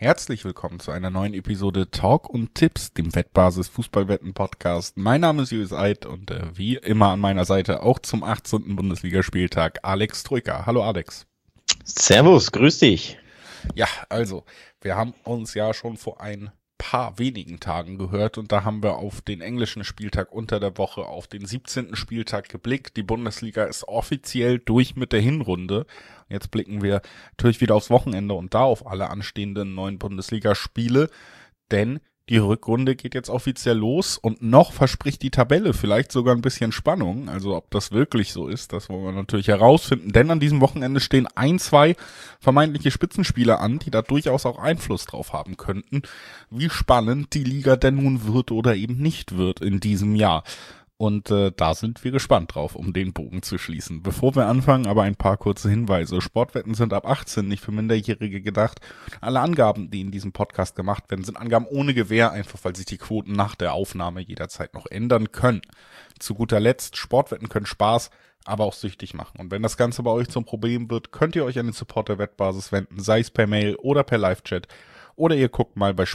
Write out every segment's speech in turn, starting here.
Herzlich willkommen zu einer neuen Episode Talk und Tipps, dem Wettbasis Fußballwetten Podcast. Mein Name ist Julius Eid und wie immer an meiner Seite auch zum 18. Bundesligaspieltag Alex Troika. Hallo Alex. Servus, grüß dich. Ja, also, wir haben uns ja schon vor ein paar wenigen Tagen gehört und da haben wir auf den englischen Spieltag unter der Woche, auf den 17. Spieltag geblickt. Die Bundesliga ist offiziell durch mit der Hinrunde. Jetzt blicken wir natürlich wieder aufs Wochenende und da auf alle anstehenden neuen Bundesligaspiele, denn die Rückrunde geht jetzt offiziell los und noch verspricht die Tabelle vielleicht sogar ein bisschen Spannung. Also ob das wirklich so ist, das wollen wir natürlich herausfinden, denn an diesem Wochenende stehen 2 vermeintliche Spitzenspieler an, die da durchaus auch Einfluss drauf haben könnten, wie spannend die Liga denn nun wird oder eben nicht wird in diesem Jahr. Und da sind wir gespannt drauf, um den Bogen zu schließen. Bevor wir anfangen, aber ein paar kurze Hinweise. Sportwetten sind ab 18, nicht für Minderjährige gedacht. Alle Angaben, die in diesem Podcast gemacht werden, sind Angaben ohne Gewähr, einfach weil sich die Quoten nach der Aufnahme jederzeit noch ändern können. Zu guter Letzt, Sportwetten können Spaß, aber auch süchtig machen. Und wenn das Ganze bei euch zum Problem wird, könnt ihr euch an den Support der Wettbasis wenden, sei es per Mail oder per Live-Chat. Oder ihr guckt mal bei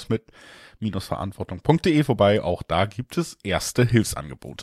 spielen-mit-verantwortung.de vorbei. Auch da gibt es erste Hilfsangebote.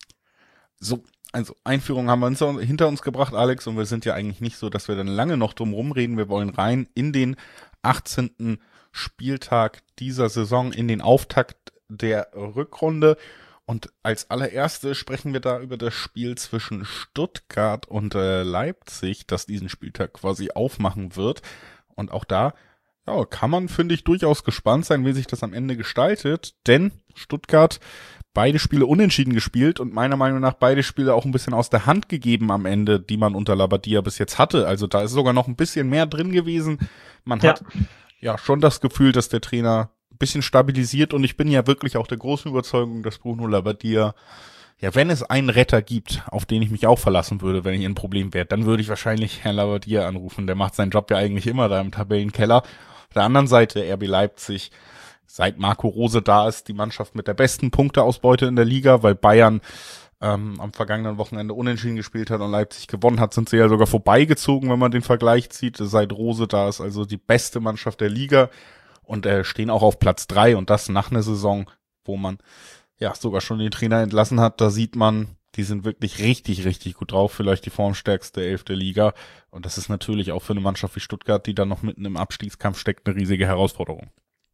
So, also Einführung haben wir hinter uns gebracht, Alex. Und wir sind ja eigentlich nicht so, dass wir dann lange noch drum rumreden. Wir wollen rein in den 18. Spieltag dieser Saison, in den Auftakt der Rückrunde. Und als allererstes sprechen wir da über das Spiel zwischen Stuttgart und Leipzig, das diesen Spieltag quasi aufmachen wird. Und auch da kann man, finde ich, durchaus gespannt sein, wie sich das am Ende gestaltet, denn Stuttgart beide Spiele unentschieden gespielt und meiner Meinung nach beide Spiele auch ein bisschen aus der Hand gegeben am Ende, die man unter Labbadia bis jetzt hatte. Also da ist sogar noch ein bisschen mehr drin gewesen. Man hat ja schon das Gefühl, dass der Trainer ein bisschen stabilisiert und ich bin ja wirklich auch der großen Überzeugung, dass Bruno Labbadia, ja, wenn es einen Retter gibt, auf den ich mich auch verlassen würde, wenn ich ein Problem wäre, dann würde ich wahrscheinlich Herrn Labbadia anrufen. Der macht seinen Job ja eigentlich immer da im Tabellenkeller. Auf der anderen Seite RB Leipzig, seit Marco Rose da ist, die Mannschaft mit der besten Punkteausbeute in der Liga, weil Bayern am vergangenen Wochenende unentschieden gespielt hat und Leipzig gewonnen hat, sind sie ja sogar vorbeigezogen, wenn man den Vergleich zieht. Seit Rose da ist, also die beste Mannschaft der Liga und stehen auch auf Platz 3 und das nach einer Saison, wo man ja sogar schon den Trainer entlassen hat. Da sieht man, die sind wirklich richtig, richtig gut drauf. Vielleicht die formstärkste 11. Liga. Und das ist natürlich auch für eine Mannschaft wie Stuttgart, die dann noch mitten im Abstiegskampf steckt, eine riesige Herausforderung.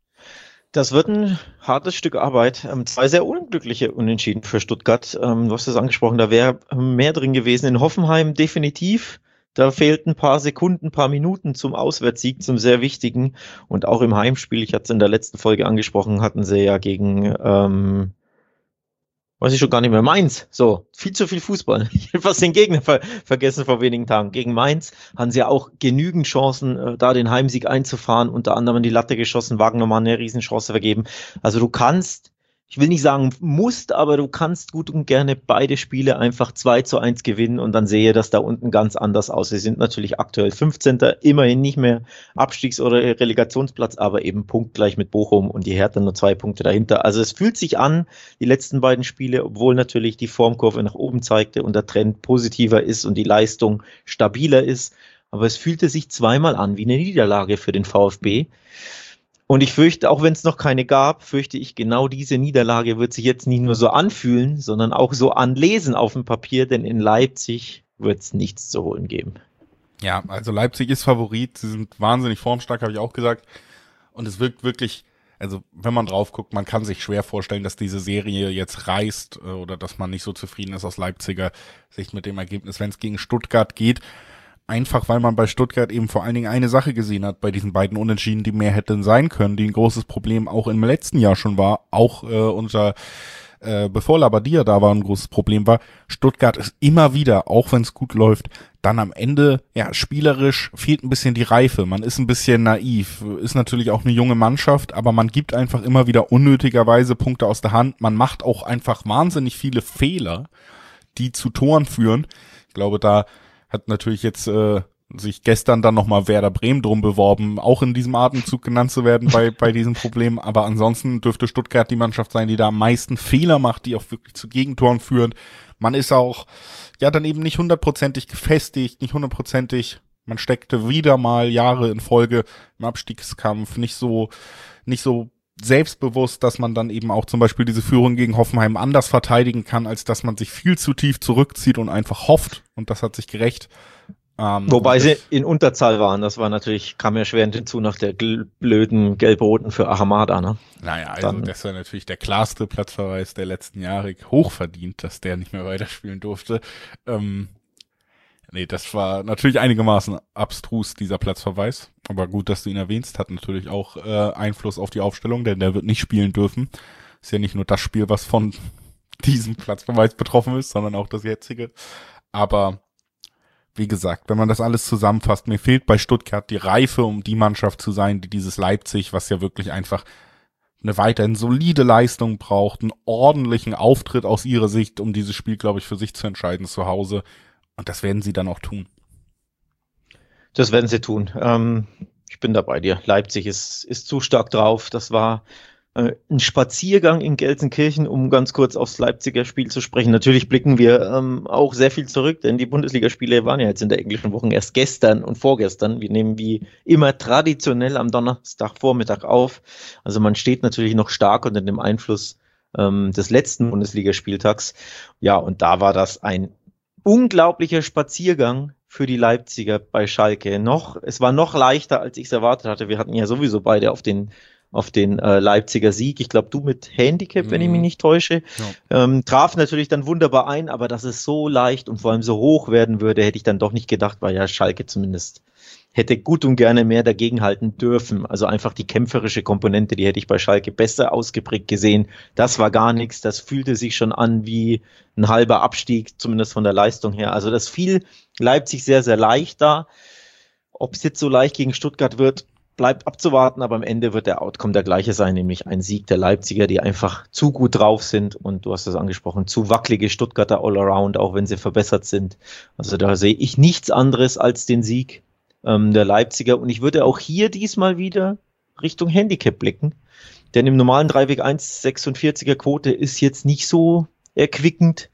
Das wird ein hartes Stück Arbeit. 2 sehr unglückliche Unentschieden für Stuttgart. Du hast es angesprochen, da wäre mehr drin gewesen. In Hoffenheim definitiv. Da fehlten ein paar Sekunden, ein paar Minuten zum Auswärtssieg, zum sehr wichtigen. Und auch im Heimspiel, ich hatte es in der letzten Folge angesprochen, hatten sie ja gegen weiß ich schon gar nicht mehr, Mainz. So, viel zu viel Fußball. Ich habe fast den Gegner vergessen vor wenigen Tagen. Gegen Mainz haben sie ja auch genügend Chancen, da den Heimsieg einzufahren. Unter anderem in die Latte geschossen, Wagnermann eine Riesenchance vergeben. Also du kannst, ich will nicht sagen musst, aber du kannst gut und gerne beide Spiele einfach 2:1 gewinnen und dann sehe das da unten ganz anders aus. Sie sind natürlich aktuell 15. Immerhin nicht mehr Abstiegs- oder Relegationsplatz, aber eben punktgleich mit Bochum und die Hertha nur 2 Punkte dahinter. Also es fühlt sich an, die letzten beiden Spiele, obwohl natürlich die Formkurve nach oben zeigte und der Trend positiver ist und die Leistung stabiler ist, aber es fühlte sich zweimal an wie eine Niederlage für den VfB. Und ich fürchte, auch wenn es noch keine gab, fürchte ich, genau diese Niederlage wird sich jetzt nicht nur so anfühlen, sondern auch so anlesen auf dem Papier, denn in Leipzig wird es nichts zu holen geben. Ja, also Leipzig ist Favorit, sie sind wahnsinnig formstark, habe ich auch gesagt. Und es wirkt wirklich, also wenn man drauf guckt, man kann sich schwer vorstellen, dass diese Serie jetzt reißt oder dass man nicht so zufrieden ist aus Leipziger Sicht mit dem Ergebnis, wenn es gegen Stuttgart geht. Einfach, weil man bei Stuttgart eben vor allen Dingen eine Sache gesehen hat, bei diesen beiden Unentschieden, die mehr hätten sein können, die ein großes Problem auch im letzten Jahr schon war, auch bevor Labbadia da war, ein großes Problem war. Stuttgart ist immer wieder, auch wenn es gut läuft, dann am Ende, ja, spielerisch fehlt ein bisschen die Reife. Man ist ein bisschen naiv, ist natürlich auch eine junge Mannschaft, aber man gibt einfach immer wieder unnötigerweise Punkte aus der Hand. Man macht auch einfach wahnsinnig viele Fehler, die zu Toren führen. Ich glaube, da hat natürlich jetzt sich gestern dann nochmal Werder Bremen drum beworben, auch in diesem Atemzug genannt zu werden bei diesem Problem. Aber ansonsten dürfte Stuttgart die Mannschaft sein, die da am meisten Fehler macht, die auch wirklich zu Gegentoren führen. Man ist auch ja dann eben nicht hundertprozentig gefestigt, nicht hundertprozentig Man steckte wieder mal Jahre in Folge im Abstiegskampf, nicht so selbstbewusst, dass man dann eben auch zum Beispiel diese Führung gegen Hoffenheim anders verteidigen kann, als dass man sich viel zu tief zurückzieht und einfach hofft. Und das hat sich gerecht. Wobei sie in Unterzahl waren. Das war natürlich, kam ja schwerend hinzu nach der blöden Gelb-Roten für Ahamada. Ne? Naja, also das war natürlich der klarste Platzverweis der letzten Jahre. Hochverdient, dass der nicht mehr weiterspielen durfte. Nee, das war natürlich einigermaßen abstrus, dieser Platzverweis. Aber gut, dass du ihn erwähnst, hat natürlich auch Einfluss auf die Aufstellung, denn der wird nicht spielen dürfen. Ist ja nicht nur das Spiel, was von diesem Platzverweis betroffen ist, sondern auch das jetzige. Aber wie gesagt, wenn man das alles zusammenfasst, mir fehlt bei Stuttgart die Reife, um die Mannschaft zu sein, die dieses Leipzig, was ja wirklich einfach eine weiterhin solide Leistung braucht, einen ordentlichen Auftritt aus ihrer Sicht, um dieses Spiel, glaube ich, für sich zu entscheiden zu Hause. Und das werden sie dann auch tun. Das werden sie tun. Ich bin da bei dir. Leipzig ist zu stark drauf. Das war ein Spaziergang in Gelsenkirchen, um ganz kurz aufs Leipziger Spiel zu sprechen. Natürlich blicken wir auch sehr viel zurück, denn die Bundesligaspiele waren ja jetzt in der englischen Woche erst gestern und vorgestern. Wir nehmen wie immer traditionell am Donnerstagvormittag auf. Also man steht natürlich noch stark unter dem Einfluss des letzten Bundesligaspieltags. Ja, und da war das ein unglaublicher Spaziergang für die Leipziger bei Schalke. Es war noch leichter, als ich es erwartet hatte. Wir hatten ja sowieso beide auf den Leipziger Sieg. Ich glaube, du mit Handicap, wenn ich mich nicht täusche. Ja. Traf natürlich dann wunderbar ein, aber dass es so leicht und vor allem so hoch werden würde, hätte ich dann doch nicht gedacht, weil ja Schalke zumindest hätte gut und gerne mehr dagegenhalten dürfen. Also einfach die kämpferische Komponente, die hätte ich bei Schalke besser ausgeprägt gesehen. Das war gar nichts. Das fühlte sich schon an wie ein halber Abstieg, zumindest von der Leistung her. Also das fiel Leipzig sehr, sehr leicht da. Ob es jetzt so leicht gegen Stuttgart wird, bleibt abzuwarten, aber am Ende wird der Outcome der gleiche sein, nämlich ein Sieg der Leipziger, die einfach zu gut drauf sind und du hast es angesprochen, zu wackelige Stuttgarter Allround, auch wenn sie verbessert sind. Also da sehe ich nichts anderes als den Sieg der Leipziger und ich würde auch hier diesmal wieder Richtung Handicap blicken, denn im normalen Dreiweg 1,46er Quote ist jetzt nicht so erquickend.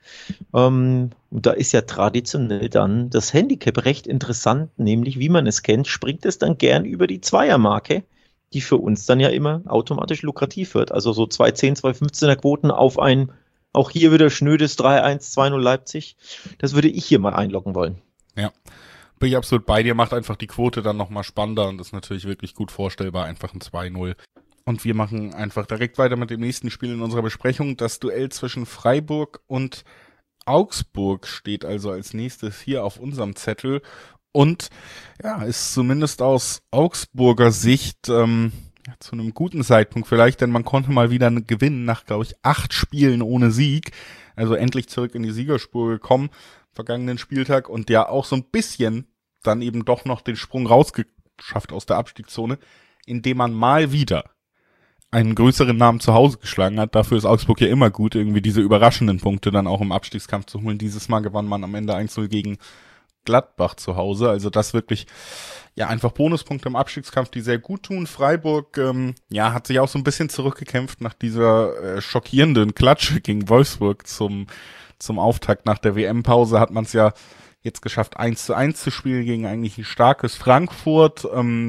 Und da ist ja traditionell dann das Handicap recht interessant, nämlich wie man es kennt, springt es dann gern über die Zweiermarke, die für uns dann ja immer automatisch lukrativ wird. Also so 2,10, 2,15er Quoten auf ein, auch hier wieder schnödes 3-1, 2-0 Leipzig. Das würde ich hier mal einloggen wollen. Ja, bin ich absolut bei dir, macht einfach die Quote dann nochmal spannender und ist natürlich wirklich gut vorstellbar, einfach ein 2-0. Und wir machen einfach direkt weiter mit dem nächsten Spiel in unserer Besprechung. Das Duell zwischen Freiburg und Augsburg steht also als nächstes hier auf unserem Zettel. Und ja, ist zumindest aus Augsburger Sicht zu einem guten Zeitpunkt vielleicht, denn man konnte mal wieder gewinnen nach, glaube ich, 8 Spielen ohne Sieg. Also endlich zurück in die Siegerspur gekommen, vergangenen Spieltag. Und ja auch so ein bisschen dann eben doch noch den Sprung rausgeschafft aus der Abstiegszone, indem man mal wieder einen größeren Namen zu Hause geschlagen hat. Dafür ist Augsburg ja immer gut, irgendwie diese überraschenden Punkte dann auch im Abstiegskampf zu holen. Dieses Mal gewann man am Ende 1-0 gegen Gladbach zu Hause. Also das wirklich, ja, einfach Bonuspunkte im Abstiegskampf, die sehr gut tun. Freiburg, hat sich auch so ein bisschen zurückgekämpft nach dieser schockierenden Klatsche gegen Wolfsburg zum Auftakt nach der WM-Pause. Hat man es ja jetzt geschafft, 1-1 zu spielen gegen eigentlich ein starkes Frankfurt.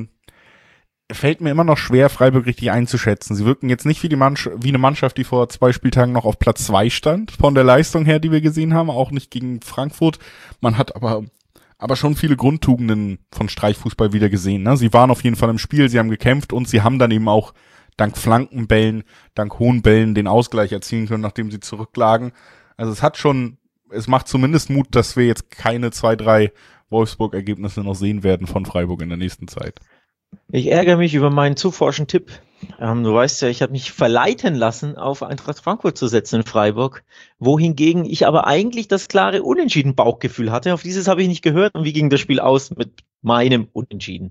Fällt mir immer noch schwer, Freiburg richtig einzuschätzen. Sie wirken jetzt nicht wie eine Mannschaft, die vor 2 Spieltagen noch auf Platz 2 stand, von der Leistung her, die wir gesehen haben, auch nicht gegen Frankfurt. Man hat aber schon viele Grundtugenden von Streichfußball wieder gesehen. Ne? Sie waren auf jeden Fall im Spiel, sie haben gekämpft und sie haben dann eben auch dank Flankenbällen, dank hohen Bällen den Ausgleich erzielen können, nachdem sie zurücklagen. Also es macht zumindest Mut, dass wir jetzt keine 2-3 Wolfsburg-Ergebnisse noch sehen werden von Freiburg in der nächsten Zeit. Ich ärgere mich über meinen zu forschen Tipp. Du weißt ja, ich habe mich verleiten lassen, auf Eintracht Frankfurt zu setzen in Freiburg, wohingegen ich aber eigentlich das klare Unentschieden-Bauchgefühl hatte. Auf dieses habe ich nicht gehört. Und wie ging das Spiel aus mit meinem Unentschieden?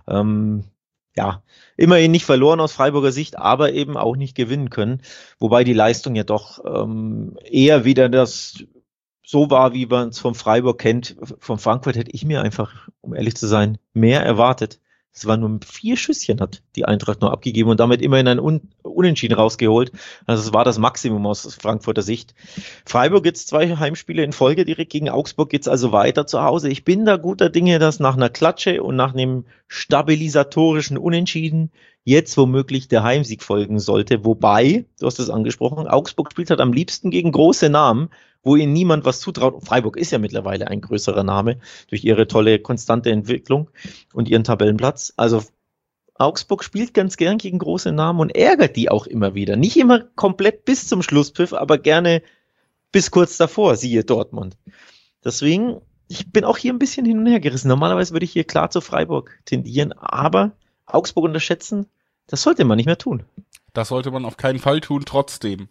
Immerhin nicht verloren aus Freiburger Sicht, aber eben auch nicht gewinnen können. Wobei die Leistung ja doch eher wieder das so war, wie man es von Freiburg kennt. Von Frankfurt hätte ich mir einfach, um ehrlich zu sein, mehr erwartet. Es waren nur 4 Schüsschen, hat die Eintracht nur abgegeben und damit immerhin ein Unentschieden rausgeholt. Also es war das Maximum aus Frankfurter Sicht. Freiburg jetzt 2 Heimspiele in Folge direkt gegen Augsburg, geht's also weiter zu Hause. Ich bin da guter Dinge, dass nach einer Klatsche und nach einem stabilisatorischen Unentschieden jetzt womöglich der Heimsieg folgen sollte. Wobei, du hast es angesprochen, Augsburg spielt halt am liebsten gegen große Namen, wo ihnen niemand was zutraut. Freiburg ist ja mittlerweile ein größerer Name durch ihre tolle, konstante Entwicklung und ihren Tabellenplatz. Also Augsburg spielt ganz gern gegen große Namen und ärgert die auch immer wieder. Nicht immer komplett bis zum Schlusspfiff, aber gerne bis kurz davor, siehe Dortmund. Deswegen, ich bin auch hier ein bisschen hin und her gerissen. Normalerweise würde ich hier klar zu Freiburg tendieren, aber Augsburg unterschätzen, das sollte man nicht mehr tun. Das sollte man auf keinen Fall tun. Trotzdem,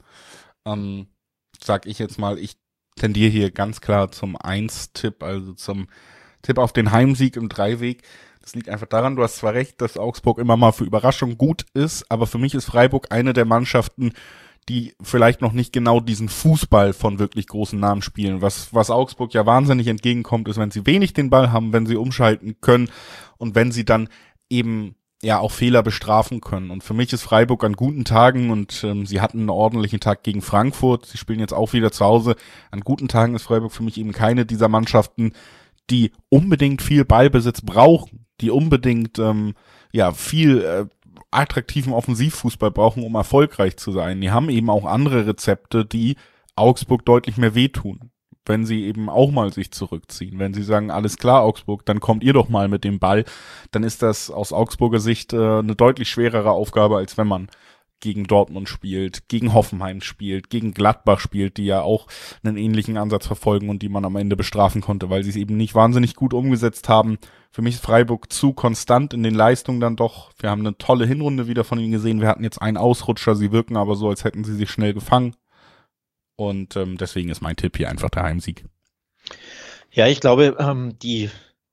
sag ich jetzt mal, ich tendiere hier ganz klar zum 1-Tipp, also zum Tipp auf den Heimsieg im Dreiweg. Das liegt einfach daran, du hast zwar recht, dass Augsburg immer mal für Überraschung gut ist, aber für mich ist Freiburg eine der Mannschaften, die vielleicht noch nicht genau diesen Fußball von wirklich großen Namen spielen. Was Augsburg ja wahnsinnig entgegenkommt, ist, wenn sie wenig den Ball haben, wenn sie umschalten können und wenn sie dann eben ja auch Fehler bestrafen können. Und für mich ist Freiburg an guten Tagen und sie hatten einen ordentlichen Tag gegen Frankfurt. Sie spielen jetzt auch wieder zu Hause. An guten Tagen ist Freiburg für mich eben keine dieser Mannschaften, die unbedingt viel Ballbesitz brauchen, die unbedingt viel attraktiven Offensivfußball brauchen, um erfolgreich zu sein. Die haben eben auch andere Rezepte, die Augsburg deutlich mehr wehtun, wenn sie eben auch mal sich zurückziehen. Wenn sie sagen, alles klar, Augsburg, dann kommt ihr doch mal mit dem Ball, dann ist das aus Augsburger Sicht eine deutlich schwerere Aufgabe, als wenn man gegen Dortmund spielt, gegen Hoffenheim spielt, gegen Gladbach spielt, die ja auch einen ähnlichen Ansatz verfolgen und die man am Ende bestrafen konnte, weil sie es eben nicht wahnsinnig gut umgesetzt haben. Für mich ist Freiburg zu konstant in den Leistungen dann doch. Wir haben eine tolle Hinrunde wieder von ihnen gesehen. Wir hatten jetzt einen Ausrutscher, sie wirken aber so, als hätten sie sich schnell gefangen. Und deswegen ist mein Tipp hier einfach der Heimsieg. Ja, ich glaube, die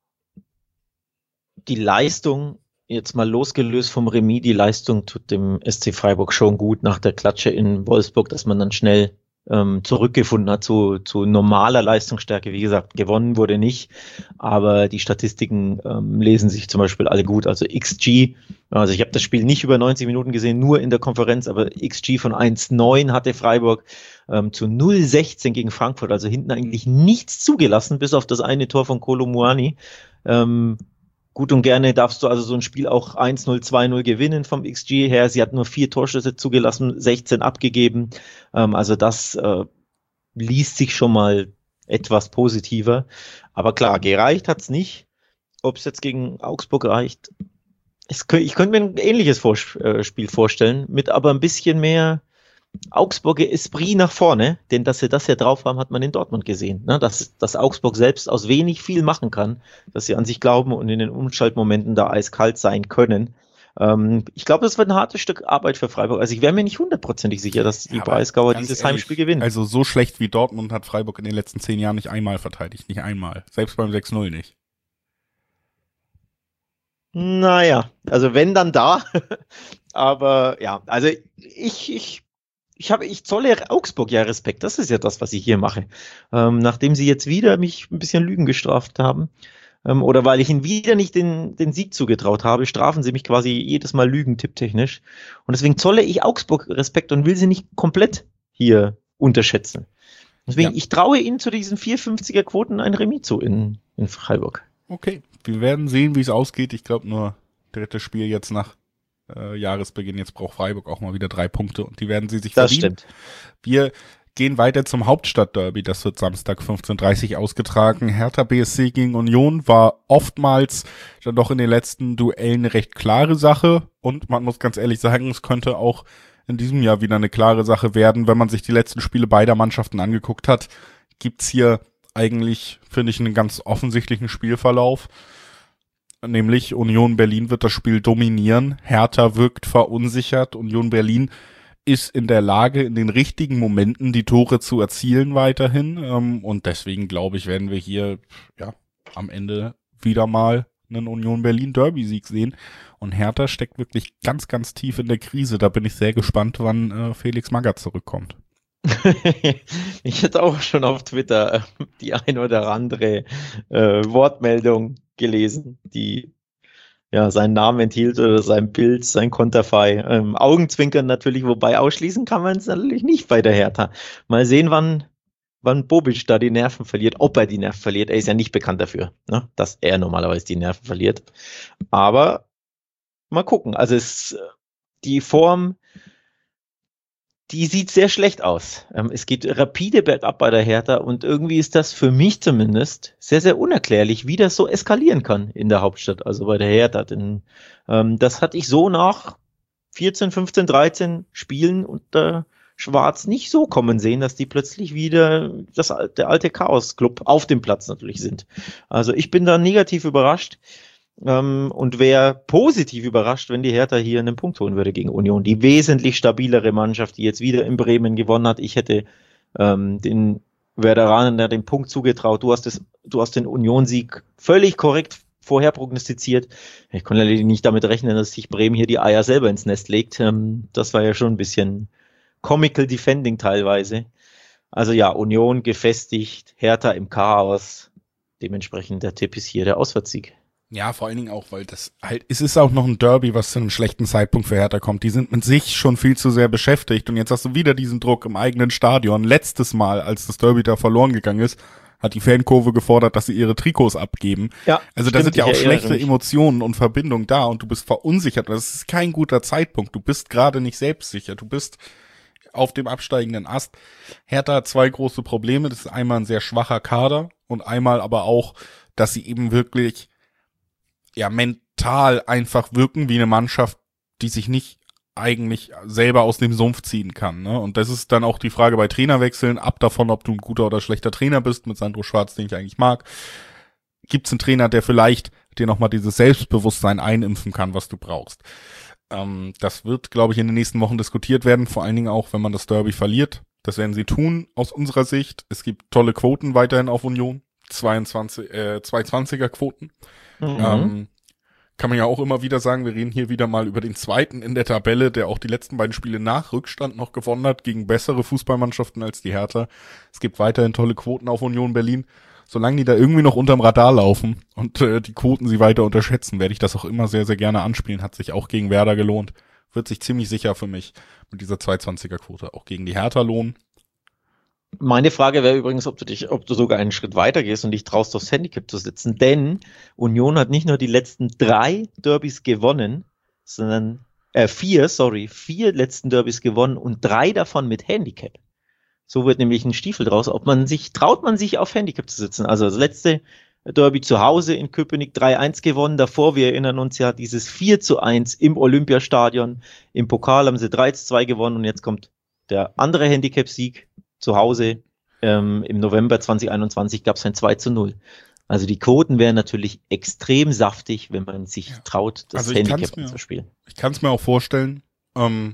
Leistung, jetzt mal losgelöst vom Remis, die Leistung tut dem SC Freiburg schon gut nach der Klatsche in Wolfsburg, dass man dann schnell zurückgefunden hat zu normaler Leistungsstärke. Wie gesagt, gewonnen wurde nicht, aber die Statistiken lesen sich zum Beispiel alle gut. Also XG, also ich habe das Spiel nicht über 90 Minuten gesehen, nur in der Konferenz, aber XG von 1,9 hatte Freiburg zu 0,16 gegen Frankfurt, also hinten eigentlich nichts zugelassen, bis auf das eine Tor von Kolo Muani. Gut und gerne darfst du also so ein Spiel auch 1-0, 2-0 gewinnen vom XG her. Sie hat nur 4 Torschüsse zugelassen, 16 abgegeben. Also das liest sich schon mal etwas positiver. Aber klar, gereicht hat's nicht. Ob es jetzt gegen Augsburg reicht, ich könnte mir ein ähnliches Spiel vorstellen, mit aber ein bisschen mehr Augsburger Esprit nach vorne, denn dass sie das ja drauf haben, hat man in Dortmund gesehen, ne? Dass Augsburg selbst aus wenig viel machen kann, dass sie an sich glauben und in den Umschaltmomenten da eiskalt sein können. Ich glaube, das wird ein hartes Stück Arbeit für Freiburg. Also ich wäre mir nicht 100%ig sicher, dass die Breisgauer dieses Heimspiel gewinnen. Also so schlecht wie Dortmund hat Freiburg in den letzten 10 Jahren nicht einmal verteidigt, nicht einmal. Selbst beim 6-0 nicht. Naja, also wenn, dann da. Aber ja, also ich zolle Augsburg ja Respekt. Das ist ja das, was ich hier mache. Nachdem sie jetzt wieder mich ein bisschen Lügen gestraft haben, oder weil ich ihnen wieder nicht den Sieg zugetraut habe, strafen sie mich quasi jedes Mal lügentipptechnisch. Und deswegen zolle ich Augsburg Respekt und will sie nicht komplett hier unterschätzen. Deswegen, ich traue ihnen zu diesen 4,50er Quoten ein Remis zu in Freiburg. Okay, wir werden sehen, wie es ausgeht. Ich glaube, nur drittes Spiel jetzt nach Jahresbeginn. Jetzt braucht Freiburg auch mal wieder 3 Punkte und die werden sie sich verdienen. Das stimmt. Wir gehen weiter zum Hauptstadtderby. Das wird Samstag 15:30 ausgetragen. Hertha BSC gegen Union war oftmals dann doch in den letzten Duellen eine recht klare Sache und man muss ganz ehrlich sagen, es könnte auch in diesem Jahr wieder eine klare Sache werden. Wenn man sich die letzten Spiele beider Mannschaften angeguckt hat, gibt's hier eigentlich, finde ich, einen ganz offensichtlichen Spielverlauf. Nämlich Union Berlin wird das Spiel dominieren. Hertha wirkt verunsichert. Union Berlin ist in der Lage, in den richtigen Momenten die Tore zu erzielen weiterhin. Und deswegen, glaube ich, werden wir hier am Ende wieder mal einen Union Berlin Derby-Sieg sehen. Und Hertha steckt wirklich ganz, ganz tief in der Krise. Da bin ich sehr gespannt, wann Felix Magath zurückkommt. Ich hätte auch schon auf Twitter die ein oder andere Wortmeldung gelesen, die ja, seinen Namen enthielt oder sein Bild, sein Konterfei. Augenzwinkern natürlich, wobei ausschließen kann man es natürlich nicht bei der Hertha. Mal sehen, wann Bobic da die Nerven verliert, ob er die Nerven verliert. Er ist ja nicht bekannt dafür, ne, dass er normalerweise die Nerven verliert. Aber mal gucken. Also die Form, die sieht sehr schlecht aus. Es geht rapide bergab bei der Hertha und irgendwie ist das für mich zumindest sehr, sehr unerklärlich, wie das so eskalieren kann in der Hauptstadt, also bei der Hertha. Denn das hatte ich so nach 14, 15, 13 Spielen unter Schwarz nicht so kommen sehen, dass die plötzlich wieder der alte Chaos-Club auf dem Platz natürlich sind. Also ich bin da negativ überrascht. Und wäre positiv überrascht, wenn die Hertha hier einen Punkt holen würde gegen Union. Die wesentlich stabilere Mannschaft, die jetzt wieder in Bremen gewonnen hat. Ich hätte den Werderanen da den Punkt zugetraut. Du hast den Union-Sieg völlig korrekt vorher prognostiziert. Ich konnte leider nicht damit rechnen, dass sich Bremen hier die Eier selber ins Nest legt. Das war ja schon ein bisschen comical defending teilweise. Also ja, Union gefestigt, Hertha im Chaos. Dementsprechend der Tipp ist hier der Auswärtssieg. Ja, vor allen Dingen auch, weil es ist auch noch ein Derby, was zu einem schlechten Zeitpunkt für Hertha kommt. Die sind mit sich schon viel zu sehr beschäftigt und jetzt hast du wieder diesen Druck im eigenen Stadion. Letztes Mal, als das Derby da verloren gegangen ist, hat die Fankurve gefordert, dass sie ihre Trikots abgeben. Ja, also da sind ja auch schlechte Emotionen und Verbindungen da und du bist verunsichert. Das ist kein guter Zeitpunkt. Du bist gerade nicht selbstsicher. Du bist auf dem absteigenden Ast. Hertha hat zwei große Probleme. Das ist einmal ein sehr schwacher Kader und einmal aber auch, dass sie eben wirklich mental einfach wirken wie eine Mannschaft, die sich nicht eigentlich selber aus dem Sumpf ziehen kann, ne? Und das ist dann auch die Frage bei Trainerwechseln, ab davon, ob du ein guter oder schlechter Trainer bist, mit Sandro Schwarz, den ich eigentlich mag. Gibt's einen Trainer, der vielleicht dir nochmal dieses Selbstbewusstsein einimpfen kann, was du brauchst? Das wird, glaube ich, in den nächsten Wochen diskutiert werden, vor allen Dingen auch, wenn man das Derby verliert. Das werden sie tun, aus unserer Sicht. Es gibt tolle Quoten weiterhin auf Union. 220er Quoten. Kann man ja auch immer wieder sagen, wir reden hier wieder mal über den zweiten in der Tabelle, der auch die letzten beiden Spiele nach Rückstand noch gewonnen hat, gegen bessere Fußballmannschaften als die Hertha. Es gibt weiterhin tolle Quoten auf Union Berlin. Solange die da irgendwie noch unterm Radar laufen und die Quoten sie weiter unterschätzen, werde ich das auch immer sehr, sehr gerne anspielen. Hat sich auch gegen Werder gelohnt. Wird sich ziemlich sicher für mich mit dieser 220er Quote auch gegen die Hertha lohnen. Meine Frage wäre übrigens, ob du sogar einen Schritt weiter gehst und dich traust, aufs Handicap zu setzen, denn Union hat nicht nur die letzten 3 Derbys gewonnen, sondern 4 letzten Derbys gewonnen und 3 davon mit Handicap. So wird nämlich ein Stiefel draus, traut man sich auf Handicap zu setzen. Also das letzte Derby zu Hause in Köpenick 3-1 gewonnen, davor, wir erinnern uns ja, dieses 4-1 im Olympiastadion, im Pokal haben sie 3-2 gewonnen und jetzt kommt der andere Handicap-Sieg zu Hause. Im November 2021 gab es ein 2-0. Also die Quoten wären natürlich extrem saftig, wenn man sich traut, das Handicap zu spielen. Ich kann es mir auch vorstellen. Und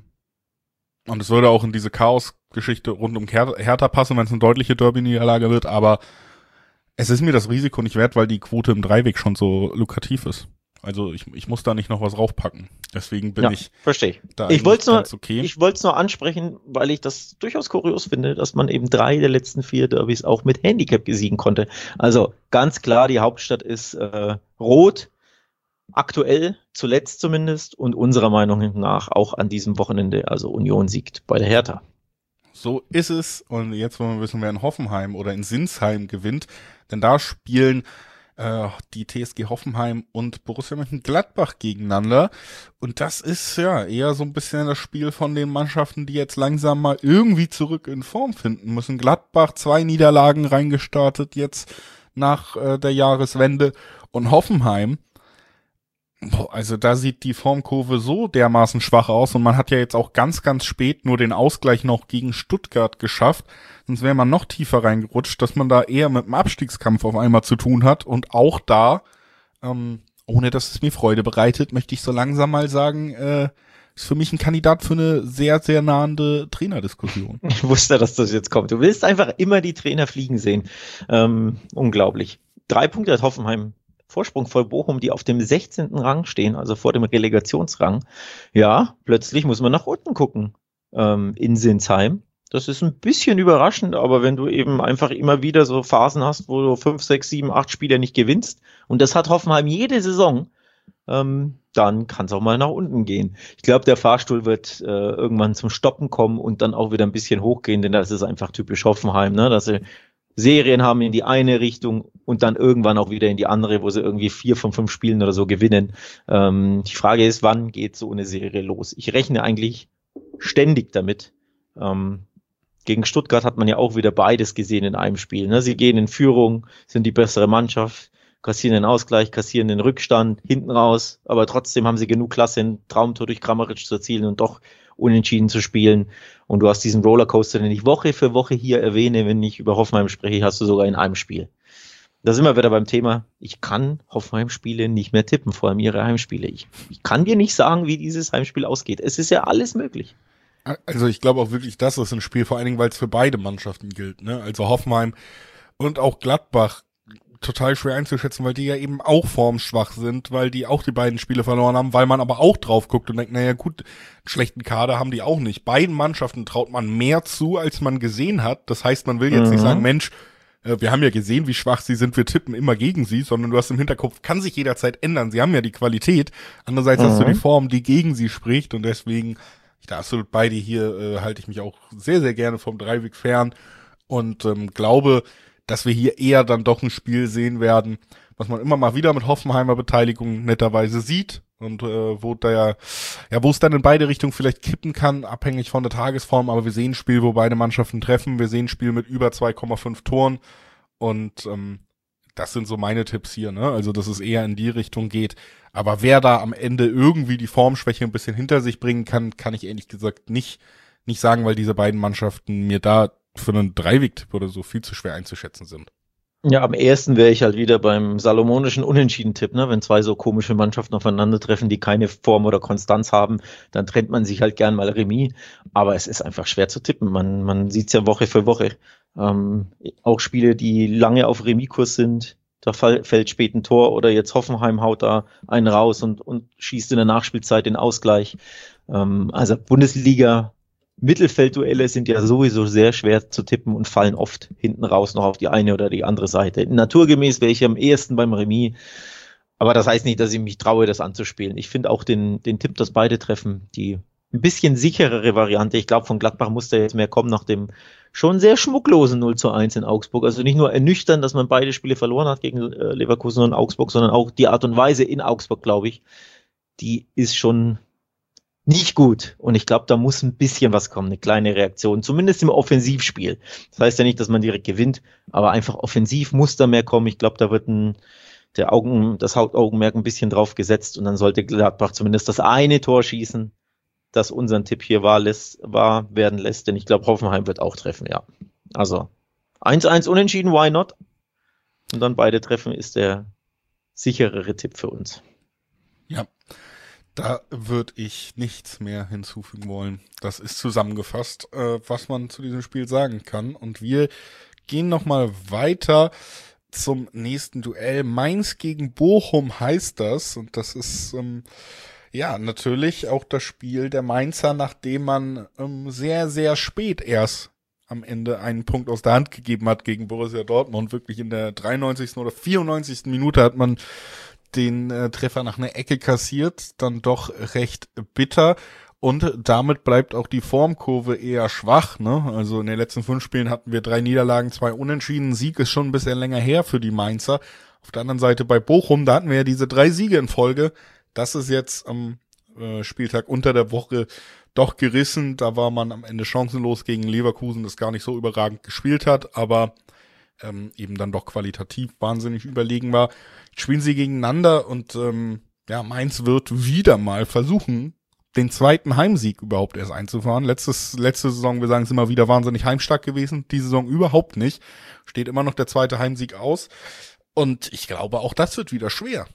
es würde auch in diese Chaos-Geschichte rund um Hertha passen, wenn es eine deutliche Derby-Niederlage wird. Aber es ist mir das Risiko nicht wert, weil die Quote im Dreiweg schon so lukrativ ist. Also ich muss da nicht noch was raufpacken. Deswegen bin ich verstehe. Da ich wollte ganz okay. Ich wollte es nur ansprechen, weil ich das durchaus kurios finde, dass man eben 3 der letzten 4 Derbys auch mit Handicap besiegen konnte. Also ganz klar, die Hauptstadt ist rot, aktuell, zuletzt zumindest, und unserer Meinung nach auch an diesem Wochenende, also Union siegt bei der Hertha. So ist es. Und jetzt wollen wir wissen, wer in Hoffenheim oder in Sinsheim gewinnt. Denn da spielen die TSG Hoffenheim und Borussia Mönchengladbach gegeneinander. Und das ist ja eher so ein bisschen das Spiel von den Mannschaften, die jetzt langsam mal irgendwie zurück in Form finden müssen. Gladbach 2 Niederlagen reingestartet jetzt nach der Jahreswende. Und Hoffenheim, also da sieht die Formkurve so dermaßen schwach aus und man hat ja jetzt auch ganz, ganz spät nur den Ausgleich noch gegen Stuttgart geschafft. Sonst wäre man noch tiefer reingerutscht, dass man da eher mit dem Abstiegskampf auf einmal zu tun hat. Und auch da, ohne dass es mir Freude bereitet, möchte ich so langsam mal sagen, ist für mich ein Kandidat für eine sehr, sehr nahende Trainerdiskussion. Ich wusste, dass das jetzt kommt. Du willst einfach immer die Trainer fliegen sehen. Unglaublich. 3 Punkte hat Hoffenheim Vorsprung vor Bochum, die auf dem 16. Rang stehen, also vor dem Relegationsrang. Ja, plötzlich muss man nach unten gucken in Sinsheim. Das ist ein bisschen überraschend, aber wenn du eben einfach immer wieder so Phasen hast, wo du 5, 6, 7, 8 Spiele nicht gewinnst, und das hat Hoffenheim jede Saison, dann kann es auch mal nach unten gehen. Ich glaube, der Fahrstuhl wird irgendwann zum Stoppen kommen und dann auch wieder ein bisschen hochgehen, denn das ist einfach typisch Hoffenheim, ne? Dass sie Serien haben in die eine Richtung und dann irgendwann auch wieder in die andere, wo sie irgendwie 4 von 5 Spielen oder so gewinnen. Die Frage ist, wann geht so eine Serie los? Ich rechne eigentlich ständig damit. Gegen Stuttgart hat man ja auch wieder beides gesehen in einem Spiel. Ne? Sie gehen in Führung, sind die bessere Mannschaft, kassieren den Ausgleich, kassieren den Rückstand hinten raus, aber trotzdem haben sie genug Klasse, ein Traumtor durch Kramaric zu erzielen und doch unentschieden zu spielen. Und du hast diesen Rollercoaster, den ich Woche für Woche hier erwähne, wenn ich über Hoffenheim spreche, hast du sogar in einem Spiel. Da sind wir wieder beim Thema, ich kann Hoffenheim-Spiele nicht mehr tippen, vor allem ihre Heimspiele. Ich kann dir nicht sagen, wie dieses Heimspiel ausgeht. Es ist ja alles möglich. Also ich glaube auch wirklich, das ist ein Spiel, vor allen Dingen, weil es für beide Mannschaften gilt, ne? Also Hoffenheim und auch Gladbach total schwer einzuschätzen, weil die ja eben auch formschwach sind, weil die auch die beiden Spiele verloren haben, weil man aber auch drauf guckt und denkt, naja gut, einen schlechten Kader haben die auch nicht. Beiden Mannschaften traut man mehr zu, als man gesehen hat. Das heißt, man will jetzt nicht sagen, Mensch, wir haben ja gesehen, wie schwach sie sind, wir tippen immer gegen sie, sondern du hast im Hinterkopf, kann sich jederzeit ändern. Sie haben ja die Qualität. Andererseits hast du die Form, die gegen sie spricht und deswegen, da absolut beide hier, halte ich mich auch sehr, sehr gerne vom Dreiweg fern und glaube, dass wir hier eher dann doch ein Spiel sehen werden, was man immer mal wieder mit Hoffenheimer Beteiligung netterweise sieht und wo es dann in beide Richtungen vielleicht kippen kann, abhängig von der Tagesform, aber wir sehen ein Spiel, wo beide Mannschaften treffen, wir sehen ein Spiel mit über 2,5 Toren und das sind so meine Tipps hier, ne? Also, dass es eher in die Richtung geht, aber wer da am Ende irgendwie die Formschwäche ein bisschen hinter sich bringen kann, kann ich ehrlich gesagt nicht sagen, weil diese beiden Mannschaften mir da für einen Dreiweg-Tipp oder so viel zu schwer einzuschätzen sind. Ja, am ersten wäre ich halt wieder beim salomonischen Unentschieden-Tipp, ne? Wenn zwei so komische Mannschaften aufeinandertreffen, die keine Form oder Konstanz haben, dann trennt man sich halt gern mal Remis. Aber es ist einfach schwer zu tippen. Man sieht es ja Woche für Woche. Auch Spiele, die lange auf Remis-Kurs sind, da fällt spät ein Tor oder jetzt Hoffenheim haut da einen raus und schießt in der Nachspielzeit den Ausgleich. Also Bundesliga Mittelfeldduelle sind ja sowieso sehr schwer zu tippen und fallen oft hinten raus noch auf die eine oder die andere Seite. Naturgemäß wäre ich am ehesten beim Remis, aber das heißt nicht, dass ich mich traue, das anzuspielen. Ich finde auch den Tipp, dass beide treffen, die ein bisschen sicherere Variante. Ich glaube, von Gladbach muss da jetzt mehr kommen nach dem schon sehr schmucklosen 0:1 in Augsburg. Also nicht nur ernüchternd, dass man beide Spiele verloren hat gegen Leverkusen und Augsburg, sondern auch die Art und Weise in Augsburg, glaube ich, die ist schon nicht gut. Und ich glaube, da muss ein bisschen was kommen, eine kleine Reaktion, zumindest im Offensivspiel. Das heißt ja nicht, dass man direkt gewinnt, aber einfach offensiv muss da mehr kommen. Ich glaube, da wird das Hauptaugenmerk ein bisschen drauf gesetzt und dann sollte Gladbach zumindest das eine Tor schießen, das unseren Tipp hier wahr werden lässt, denn ich glaube, Hoffenheim wird auch treffen, ja. Also 1:1 unentschieden, why not? Und dann beide treffen ist der sicherere Tipp für uns. Ja. Da würde ich nichts mehr hinzufügen wollen. Das ist zusammengefasst, was man zu diesem Spiel sagen kann. Und wir gehen nochmal weiter zum nächsten Duell. Mainz gegen Bochum heißt das. Und das ist natürlich auch das Spiel der Mainzer, nachdem man sehr, sehr spät erst am Ende einen Punkt aus der Hand gegeben hat gegen Borussia Dortmund. Wirklich in der 93. oder 94. Minute hat man den Treffer nach einer Ecke kassiert, dann doch recht bitter und damit bleibt auch die Formkurve eher schwach, ne? Also in den letzten 5 Spielen hatten wir 3 Niederlagen, 2 Unentschieden, Sieg ist schon ein bisschen länger her für die Mainzer. Auf der anderen Seite bei Bochum, da hatten wir ja diese 3 Siege in Folge, das ist jetzt am Spieltag unter der Woche doch gerissen, da war man am Ende chancenlos gegen Leverkusen, das gar nicht so überragend gespielt hat, aber eben dann doch qualitativ wahnsinnig überlegen war. Jetzt spielen sie gegeneinander und Mainz wird wieder mal versuchen, den zweiten Heimsieg überhaupt erst einzufahren. Letzte Saison, wir sagen es immer wieder, wahnsinnig heimstark gewesen. Die Saison überhaupt nicht. Steht immer noch der zweite Heimsieg aus. Und ich glaube, auch das wird wieder schwer.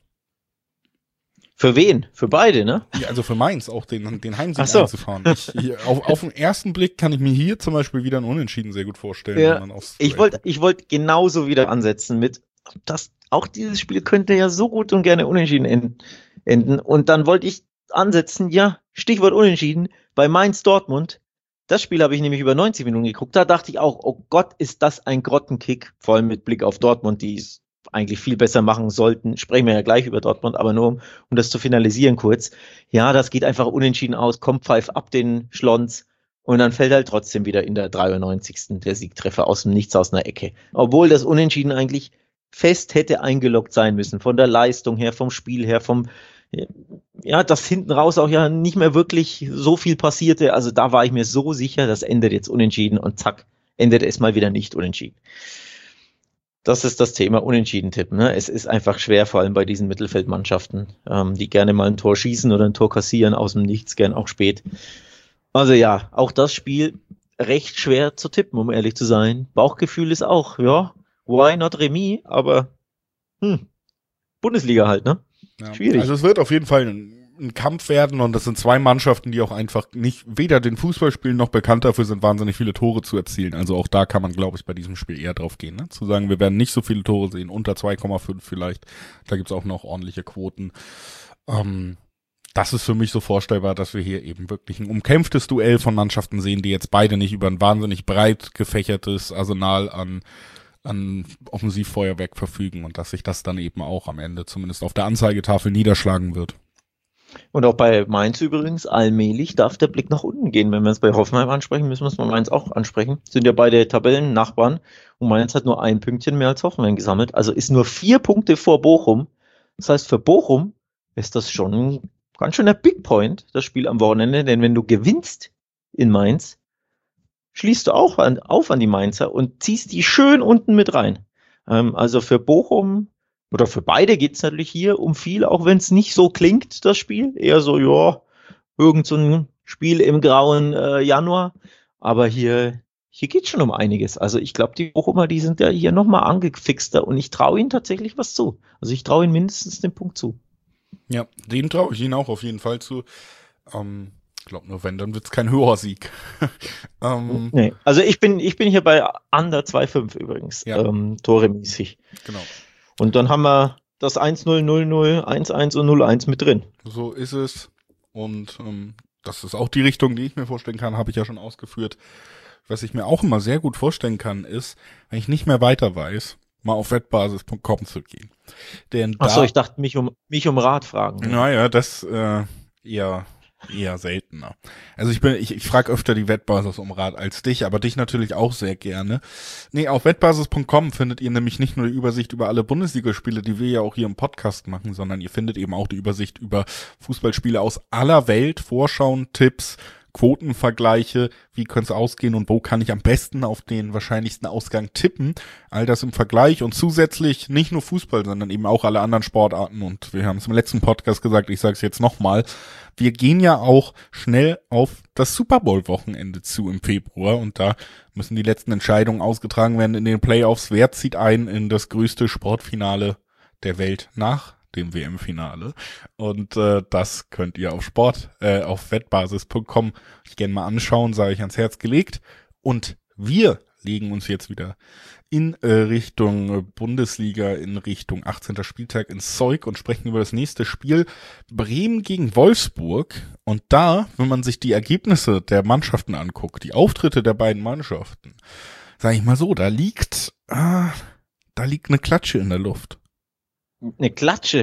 Für wen? Für beide, ne? Ja, also für Mainz auch den Heimsieg einzufahren. Auf den ersten Blick kann ich mir hier zum Beispiel wieder ein Unentschieden sehr gut vorstellen. Ja, ich wollte genauso wieder ansetzen mit, auch dieses Spiel könnte ja so gut und gerne unentschieden enden. Und dann wollte ich ansetzen, ja, Stichwort Unentschieden, bei Mainz-Dortmund. Das Spiel habe ich nämlich über 90 Minuten geguckt. Da dachte ich auch, oh Gott, ist das ein Grottenkick. Vor allem mit Blick auf Dortmund, die eigentlich viel besser machen sollten. Sprechen wir ja gleich über Dortmund, aber nur um das zu finalisieren kurz. Ja, das geht einfach unentschieden aus, kommt Pfeif ab den Schlons und dann fällt halt trotzdem wieder in der 93. der Siegtreffer aus dem Nichts, aus einer Ecke. Obwohl das Unentschieden eigentlich fest hätte eingeloggt sein müssen, von der Leistung her, vom Spiel her, ja, dass hinten raus auch ja nicht mehr wirklich so viel passierte. Also da war ich mir so sicher, das endet jetzt unentschieden und zack, endet es mal wieder nicht unentschieden. Das ist das Thema Unentschieden tippen. Ne? Es ist einfach schwer, vor allem bei diesen Mittelfeldmannschaften, die gerne mal ein Tor schießen oder ein Tor kassieren aus dem Nichts, gern auch spät. Also ja, auch das Spiel recht schwer zu tippen, um ehrlich zu sein. Bauchgefühl ist auch, ja, why not Remis, aber Bundesliga halt, ne? Ja, schwierig. also es wird auf jeden Fall ein Kampf werden und das sind zwei Mannschaften, die auch einfach nicht weder den Fußball spielen noch bekannt dafür sind, wahnsinnig viele Tore zu erzielen. Also auch da kann man, glaube ich, bei diesem Spiel eher drauf gehen, ne? Zu sagen, wir werden nicht so viele Tore sehen, unter 2,5 vielleicht. Da gibt's auch noch ordentliche Quoten. Das ist für mich so vorstellbar, dass wir hier eben wirklich ein umkämpftes Duell von Mannschaften sehen, die jetzt beide nicht über ein wahnsinnig breit gefächertes Arsenal an Offensivfeuerwerk verfügen und dass sich das dann eben auch am Ende zumindest auf der Anzeigetafel niederschlagen wird. Und auch bei Mainz übrigens, allmählich darf der Blick nach unten gehen. Wenn wir es bei Hoffenheim ansprechen, müssen wir es bei Mainz auch ansprechen. Sind ja beide Tabellennachbarn und Mainz hat nur ein Pünktchen mehr als Hoffenheim gesammelt. Also ist nur 4 Punkte vor Bochum. Das heißt, für Bochum ist das schon ein ganz schöner Big Point, das Spiel am Wochenende. Denn wenn du gewinnst in Mainz, schließt du auch auf an die Mainzer und ziehst die schön unten mit rein. Also für Bochum oder für beide geht's natürlich hier um viel, auch wenn es nicht so klingt, das Spiel. Eher so, ja, irgend so ein Spiel im grauen Januar. Aber hier geht's schon um einiges. Also ich glaube, die Bochumer, die sind ja hier nochmal angefixter und ich traue ihnen tatsächlich was zu. Also ich traue ihnen mindestens den Punkt zu. Ja, den traue ich ihnen auch auf jeden Fall zu. Ich glaube nur, wenn, dann wird's kein Hörersieg. Nee. Also ich bin hier bei under 2,5 übrigens, ja. Tore-mäßig. Genau. Und dann haben wir das 1-0, 0-0, 1-1 und 0-1 mit drin. So ist es. Und das ist auch die Richtung, die ich mir vorstellen kann, habe ich ja schon ausgeführt. Was ich mir auch immer sehr gut vorstellen kann, ist, wenn ich nicht mehr weiter weiß, mal auf wettbasis.com zu gehen. Denn Achso, ich dachte, mich um Rat fragen. Naja, das eher seltener. Also ich frage öfter die Wettbasis um Rat als dich, aber dich natürlich auch sehr gerne. Nee, auf wettbasis.com findet ihr nämlich nicht nur die Übersicht über alle Bundesligaspiele, die wir ja auch hier im Podcast machen, sondern ihr findet eben auch die Übersicht über Fußballspiele aus aller Welt, Vorschauen, Tipps, Quotenvergleiche, wie könnte es ausgehen und wo kann ich am besten auf den wahrscheinlichsten Ausgang tippen. All das im Vergleich und zusätzlich nicht nur Fußball, sondern eben auch alle anderen Sportarten. Und wir haben es im letzten Podcast gesagt, ich sage es jetzt nochmal, wir gehen ja auch schnell auf das Super Bowl-Wochenende zu im Februar und da müssen die letzten Entscheidungen ausgetragen werden in den Playoffs. Wer zieht ein in das größte Sportfinale der Welt nach dem WM-Finale. Und das könnt ihr auf wettbasis.com gerne mal anschauen, sei ich ans Herz gelegt. Und wir legen uns jetzt wieder in Richtung Bundesliga, in Richtung 18. Spieltag ins Zeug und sprechen über das nächste Spiel. Bremen gegen Wolfsburg. Und da, wenn man sich die Ergebnisse der Mannschaften anguckt, die Auftritte der beiden Mannschaften, sage ich mal so, da liegt eine Klatsche in der Luft. Eine Klatsche.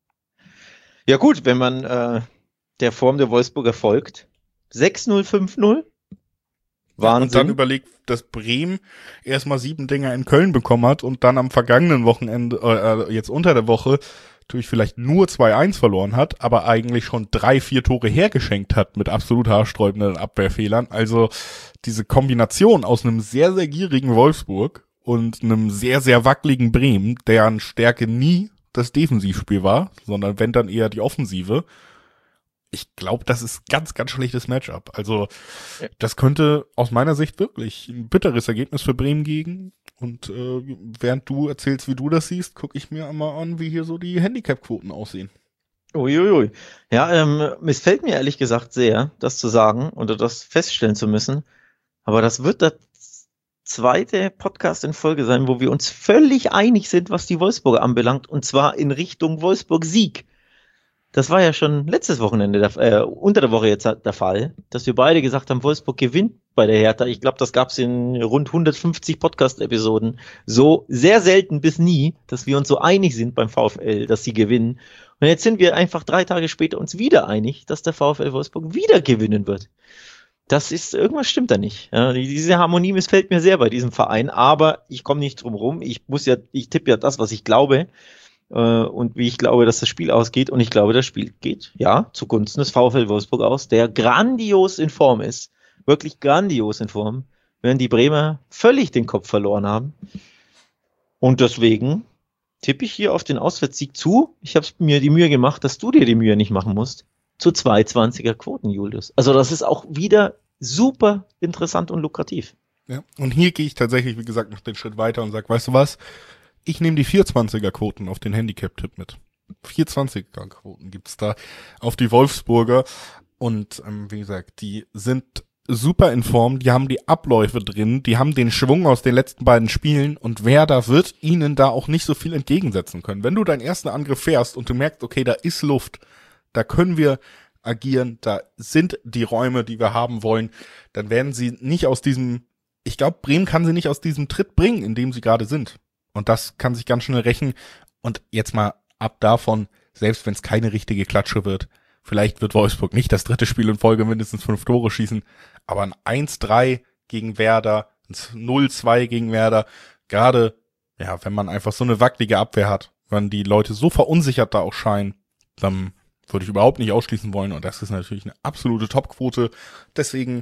Ja gut, wenn man der Form der Wolfsburger folgt. 6-0, 5-0. Wahnsinn. Ja, und dann überlegt, dass Bremen erstmal 7 Dinger in Köln bekommen hat und dann am vergangenen Wochenende, jetzt unter der Woche, natürlich vielleicht nur 2-1 verloren hat, aber eigentlich schon 3-4 Tore hergeschenkt hat mit absolut haarsträubenden Abwehrfehlern. Also diese Kombination aus einem sehr, sehr gierigen Wolfsburg und einem sehr, sehr wackeligen Bremen, deren Stärke nie das Defensivspiel war, sondern wenn dann eher die Offensive. Ich glaube, das ist ganz, ganz schlechtes Matchup. Also das könnte aus meiner Sicht wirklich ein bitteres Ergebnis für Bremen geben. Und während du erzählst, wie du das siehst, gucke ich mir einmal an, wie hier so die Handicap-Quoten aussehen. Uiuiui. Ja, missfällt mir ehrlich gesagt sehr, das zu sagen oder das feststellen zu müssen. Aber das wird der zweite Podcast in Folge sein, wo wir uns völlig einig sind, was die Wolfsburger anbelangt. Und zwar in Richtung Wolfsburg-Sieg. das war ja schon letztes Wochenende, unter der Woche jetzt der Fall, dass wir beide gesagt haben, Wolfsburg gewinnt bei der Hertha. Ich glaube, das gab es in rund 150 Podcast-Episoden. So sehr selten bis nie, dass wir uns so einig sind beim VfL, dass sie gewinnen. Und jetzt sind wir einfach 3 Tage später uns wieder einig, dass der VfL Wolfsburg wieder gewinnen wird. Irgendwas stimmt da nicht. Ja, diese Harmonie missfällt mir sehr bei diesem Verein, aber ich komme nicht drum rum. Ich tippe ja das, was ich glaube, und wie ich glaube, dass das Spiel ausgeht. Und ich glaube, das Spiel geht, ja, zugunsten des VfL Wolfsburg aus, der grandios in Form ist. Wirklich grandios in Form. Während die Bremer völlig den Kopf verloren haben. Und deswegen tippe ich hier auf den Auswärtssieg zu. Ich habe mir die Mühe gemacht, dass du dir die Mühe nicht machen musst. Zu 2,20er Quoten, Julius. Also das ist auch wieder super interessant und lukrativ. Ja, und hier gehe ich tatsächlich, wie gesagt, noch den Schritt weiter und sage, weißt du was? Ich nehme die 4,20er Quoten auf den Handicap-Tipp mit. 4,20er Quoten gibt's da auf die Wolfsburger. Und wie gesagt, die sind super in Form, die haben die Abläufe drin, die haben den Schwung aus den letzten beiden Spielen und Werder wird ihnen da auch nicht so viel entgegensetzen können. Wenn du deinen ersten Angriff fährst und du merkst, okay, da ist Luft, da können wir agieren, da sind die Räume, die wir haben wollen, dann werden sie nicht aus diesem, ich glaube, Bremen kann sie nicht aus diesem Tritt bringen, in dem sie gerade sind. Und das kann sich ganz schnell rächen. Und jetzt mal ab davon, selbst wenn es keine richtige Klatsche wird, vielleicht wird Wolfsburg nicht das 3. Spiel in Folge mindestens 5 Tore schießen, aber ein 1-3 gegen Werder, ein 0-2 gegen Werder, gerade, ja, wenn man einfach so eine wackelige Abwehr hat, wenn die Leute so verunsichert da auch scheinen, dann würde ich überhaupt nicht ausschließen wollen und das ist natürlich eine absolute Topquote. Deswegen,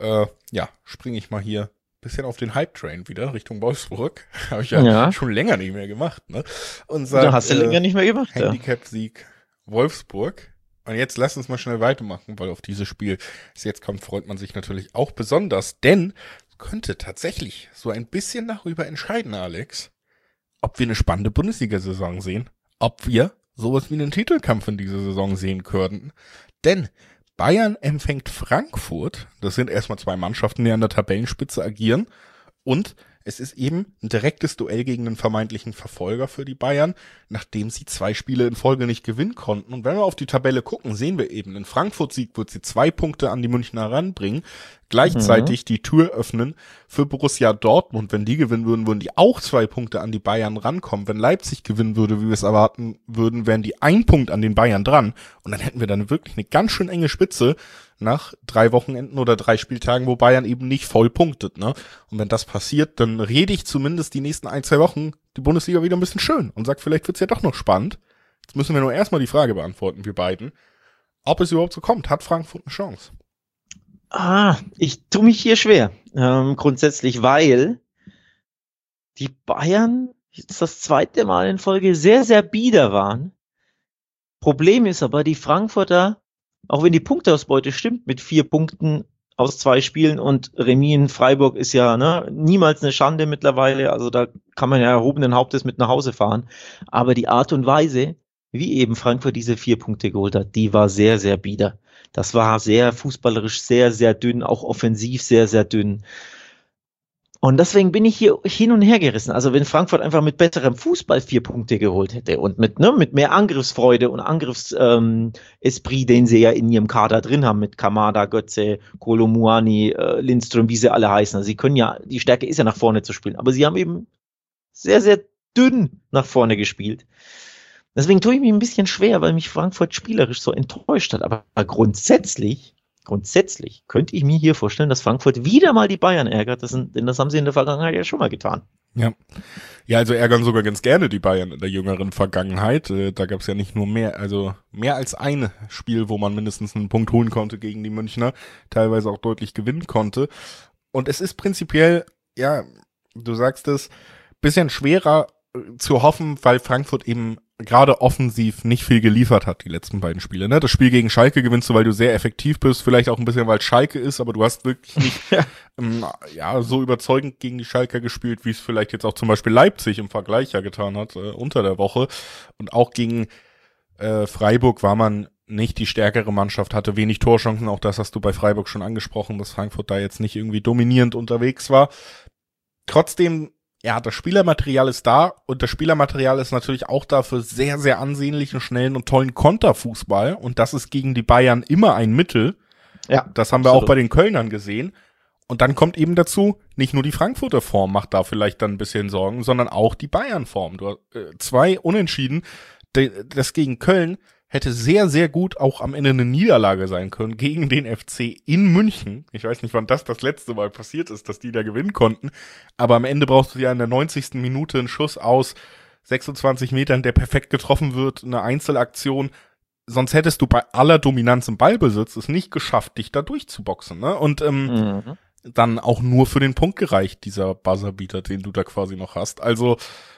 springe ich mal hier ein bisschen auf den Hype-Train wieder Richtung Wolfsburg. Habe ich ja schon länger nicht mehr gemacht, ne? Und sag, da hast du länger nicht mehr gemacht, Handicap-Sieg Wolfsburg. Und jetzt lass uns mal schnell weitermachen, weil auf dieses Spiel, das jetzt kommt, freut man sich natürlich auch besonders, denn es könnte tatsächlich so ein bisschen darüber entscheiden, Alex, ob wir eine spannende Bundesliga-Saison sehen, ob wir sowas wie einen Titelkampf in dieser Saison sehen könnten. Denn Bayern empfängt Frankfurt. Das sind erstmal 2 Mannschaften, die an der Tabellenspitze agieren. Und es ist eben ein direktes Duell gegen einen vermeintlichen Verfolger für die Bayern, nachdem sie 2 Spiele in Folge nicht gewinnen konnten. Und wenn wir auf die Tabelle gucken, sehen wir eben, in Frankfurt-Sieg wird sie 2 Punkte an die Münchner ranbringen, gleichzeitig die Tür öffnen für Borussia Dortmund. Wenn die gewinnen würden, würden die auch 2 Punkte an die Bayern rankommen. Wenn Leipzig gewinnen würde, wie wir es erwarten würden, wären die 1 Punkt an den Bayern dran. Und dann hätten wir dann wirklich eine ganz schön enge Spitze nach 3 Wochenenden oder 3 Spieltagen, wo Bayern eben nicht voll punktet, ne? Und wenn das passiert, dann rede ich zumindest die nächsten 1-2 Wochen die Bundesliga wieder ein bisschen schön und sag, vielleicht wird's ja doch noch spannend. Jetzt müssen wir nur erstmal die Frage beantworten, wir beiden, ob es überhaupt so kommt. Hat Frankfurt eine Chance? Ich tue mich hier schwer, grundsätzlich, weil die Bayern jetzt das 2. Mal in Folge sehr, sehr bieder waren. Problem ist aber, die Frankfurter, auch wenn die Punkteausbeute stimmt, mit 4 Punkten aus 2 Spielen und Remis in Freiburg ist ja niemals eine Schande mittlerweile, also da kann man ja erhobenen Hauptes mit nach Hause fahren, aber die Art und Weise, wie eben Frankfurt diese 4 Punkte geholt hat, die war sehr, sehr bieder. Das war sehr fußballerisch, sehr, sehr dünn, auch offensiv sehr, sehr dünn. Und deswegen bin ich hier hin und her gerissen. Also wenn Frankfurt einfach mit besserem Fußball 4 Punkte geholt hätte und mit mehr Angriffsfreude und Angriffsesprit, den sie ja in ihrem Kader drin haben, mit Kamada, Götze, Kolo Muani, Lindström, wie sie alle heißen. Also sie können ja, die Stärke ist ja nach vorne zu spielen, aber sie haben eben sehr, sehr dünn nach vorne gespielt. Deswegen tue ich mich ein bisschen schwer, weil mich Frankfurt spielerisch so enttäuscht hat. Aber grundsätzlich könnte ich mir hier vorstellen, dass Frankfurt wieder mal die Bayern ärgert, denn das haben sie in der Vergangenheit ja schon mal getan. Ja, also ärgern sogar ganz gerne die Bayern in der jüngeren Vergangenheit. Da gab es ja nicht nur mehr als ein Spiel, wo man mindestens einen Punkt holen konnte gegen die Münchner, teilweise auch deutlich gewinnen konnte. Und es ist prinzipiell, ja, du sagst es, bisschen schwerer zu hoffen, weil Frankfurt eben gerade offensiv nicht viel geliefert hat, die letzten beiden Spiele. Ne? Das Spiel gegen Schalke gewinnst du, weil du sehr effektiv bist, vielleicht auch ein bisschen, weil Schalke ist, aber du hast wirklich nicht so überzeugend gegen die Schalker gespielt, wie es vielleicht jetzt auch zum Beispiel Leipzig im Vergleich ja getan hat unter der Woche. Und auch gegen Freiburg war man nicht die stärkere Mannschaft, hatte wenig Torchancen, auch das hast du bei Freiburg schon angesprochen, dass Frankfurt da jetzt nicht irgendwie dominierend unterwegs war. Trotzdem Ja, das Spielermaterial ist da und das Spielermaterial ist natürlich auch da für sehr, sehr ansehnlichen, schnellen und tollen Konterfußball und das ist gegen die Bayern immer ein Mittel. Ja, das haben wir auch bei den Kölnern gesehen. Und dann kommt eben dazu, nicht nur die Frankfurter Form macht da vielleicht dann ein bisschen Sorgen, sondern auch die Bayern-Form. Du hast 2 Unentschieden. Das gegen Köln hätte sehr, sehr gut auch am Ende eine Niederlage sein können gegen den FC in München. Ich weiß nicht, wann das letzte Mal passiert ist, dass die da gewinnen konnten. Aber am Ende brauchst du ja in der 90. Minute einen Schuss aus 26 Metern, der perfekt getroffen wird, eine Einzelaktion. Sonst hättest du bei aller Dominanz im Ballbesitz es nicht geschafft, dich da durchzuboxen, ne? Und dann auch nur für den Punkt gereicht, dieser Buzzerbeater, den du da quasi noch hast. Also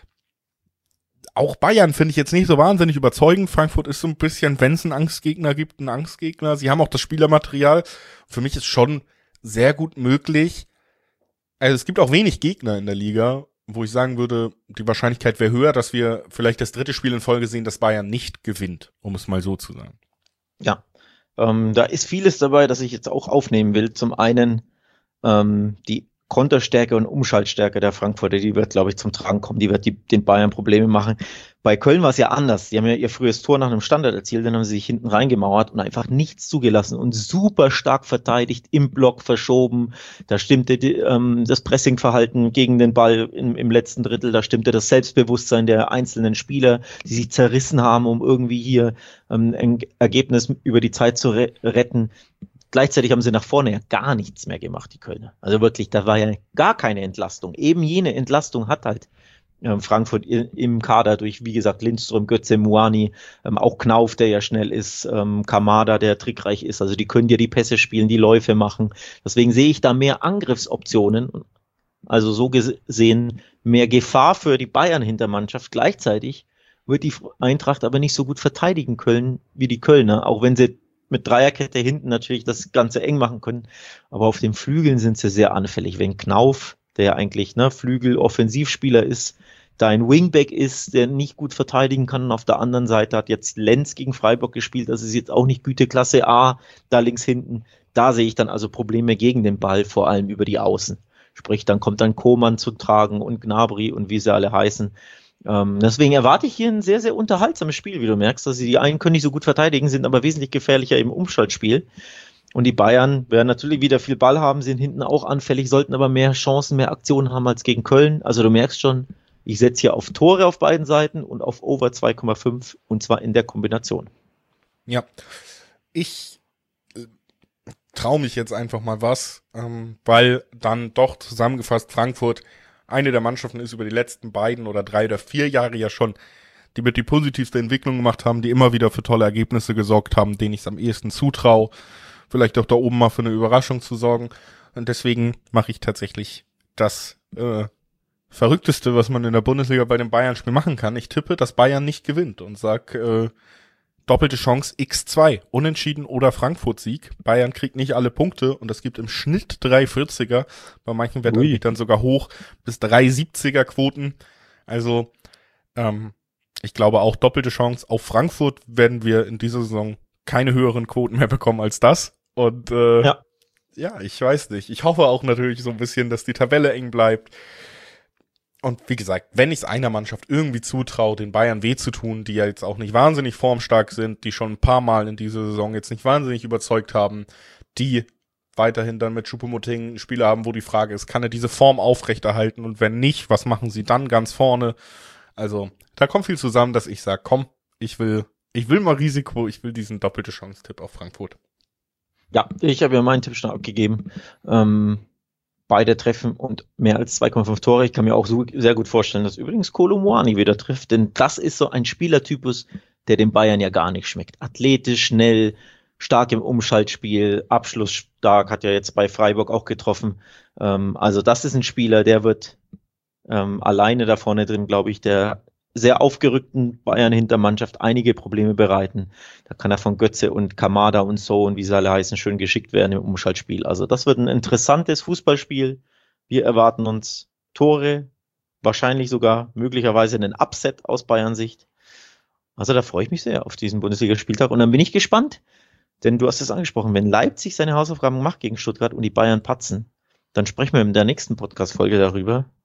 auch Bayern finde ich jetzt nicht so wahnsinnig überzeugend. Frankfurt ist so ein bisschen, wenn es einen Angstgegner gibt, ein Angstgegner. Sie haben auch das Spielermaterial. Für mich ist schon sehr gut möglich. Also es gibt auch wenig Gegner in der Liga, wo ich sagen würde, die Wahrscheinlichkeit wäre höher, dass wir vielleicht das 3. Spiel in Folge sehen, dass Bayern nicht gewinnt, um es mal so zu sagen. Ja, da ist vieles dabei, das ich jetzt auch aufnehmen will. Zum einen die Konterstärke und Umschaltstärke der Frankfurter, die wird, glaube ich, zum Tragen kommen. Die wird den Bayern Probleme machen. Bei Köln war es ja anders. Die haben ja ihr frühes Tor nach einem Standard erzielt, dann haben sie sich hinten reingemauert und einfach nichts zugelassen und super stark verteidigt, im Block verschoben. Da stimmte das Pressingverhalten gegen den Ball im letzten Drittel, da stimmte das Selbstbewusstsein der einzelnen Spieler, die sich zerrissen haben, um irgendwie hier ein Ergebnis über die Zeit zu retten. Gleichzeitig haben sie nach vorne ja gar nichts mehr gemacht, die Kölner. Also wirklich, da war ja gar keine Entlastung. Eben jene Entlastung hat halt Frankfurt im Kader durch, wie gesagt, Lindström, Götze, Muani, auch Knauf, der ja schnell ist, Kamada, der trickreich ist. Also die können dir die Pässe spielen, die Läufe machen. Deswegen sehe ich da mehr Angriffsoptionen. Also so gesehen mehr Gefahr für die Bayern-Hintermannschaft. Gleichzeitig wird die Eintracht aber nicht so gut verteidigen können wie die Kölner, auch wenn sie mit Dreierkette hinten natürlich das Ganze eng machen können. Aber auf den Flügeln sind sie sehr anfällig. Wenn Knauf, der ja eigentlich Flügel-Offensivspieler ist, da ein Wingback ist, der nicht gut verteidigen kann. Und auf der anderen Seite hat jetzt Lenz gegen Freiburg gespielt. Das ist jetzt auch nicht Güteklasse A, da links hinten. Da sehe ich dann also Probleme gegen den Ball, vor allem über die Außen. Sprich, dann kommt dann Koman zu tragen und Gnabry und wie sie alle heißen. Deswegen erwarte ich hier ein sehr, sehr unterhaltsames Spiel, wie du merkst. Also die einen können nicht so gut verteidigen, sind aber wesentlich gefährlicher im Umschaltspiel. Und die Bayern werden natürlich wieder viel Ball haben, sind hinten auch anfällig, sollten aber mehr Chancen, mehr Aktionen haben als gegen Köln. Also du merkst schon, ich setze hier auf Tore auf beiden Seiten und auf Over 2,5 und zwar in der Kombination. Ja, ich traue mich jetzt einfach mal was, weil dann doch zusammengefasst Frankfurt eine der Mannschaften ist über die letzten 2 oder 3 oder 4 Jahre ja schon, die mit die positivste Entwicklung gemacht haben, die immer wieder für tolle Ergebnisse gesorgt haben, denen ich es am ehesten zutraue, vielleicht auch da oben mal für eine Überraschung zu sorgen. Und deswegen mache ich tatsächlich das Verrückteste, was man in der Bundesliga bei dem Bayern-Spiel machen kann. Ich tippe, dass Bayern nicht gewinnt und sag doppelte Chance x2, Unentschieden oder Frankfurt-Sieg. Bayern kriegt nicht alle Punkte und das gibt im Schnitt 3,40er, bei manchen Wettanbietern sogar hoch bis 3,70er Quoten. Also ich glaube auch doppelte Chance. Auf Frankfurt werden wir in dieser Saison keine höheren Quoten mehr bekommen als das. Und ja, ich weiß nicht. Ich hoffe auch natürlich so ein bisschen, dass die Tabelle eng bleibt. Und wie gesagt, wenn ich es einer Mannschaft irgendwie zutraue, den Bayern weh zu tun, die ja jetzt auch nicht wahnsinnig formstark sind, die schon ein paar Mal in dieser Saison jetzt nicht wahnsinnig überzeugt haben, die weiterhin dann mit Choupo-Moting einen Spieler haben, wo die Frage ist, kann er diese Form aufrechterhalten und wenn nicht, was machen sie dann ganz vorne? Also, da kommt viel zusammen, dass ich sage, komm, ich will mal Risiko, ich will diesen doppelte Chance-Tipp auf Frankfurt. Ja, ich habe ja meinen Tipp schon abgegeben. Beide treffen und mehr als 2,5 Tore. Ich kann mir auch so sehr gut vorstellen, dass übrigens Kolo Muani wieder trifft, denn das ist so ein Spielertypus, der den Bayern ja gar nicht schmeckt. Athletisch, schnell, stark im Umschaltspiel, abschlussstark, hat ja jetzt bei Freiburg auch getroffen. Also das ist ein Spieler, der wird alleine da vorne drin, glaube ich, der sehr aufgerückten Bayern-Hintermannschaft einige Probleme bereiten. Da kann er von Götze und Kamada und so und wie sie alle heißen, schön geschickt werden im Umschaltspiel. Also das wird ein interessantes Fußballspiel. Wir erwarten uns Tore, wahrscheinlich sogar möglicherweise einen Upset aus Bayern-Sicht. Also da freue ich mich sehr auf diesen Bundesligaspieltag und dann bin ich gespannt, denn du hast es angesprochen, wenn Leipzig seine Hausaufgaben macht gegen Stuttgart und die Bayern patzen, dann sprechen wir in der nächsten Podcast-Folge darüber,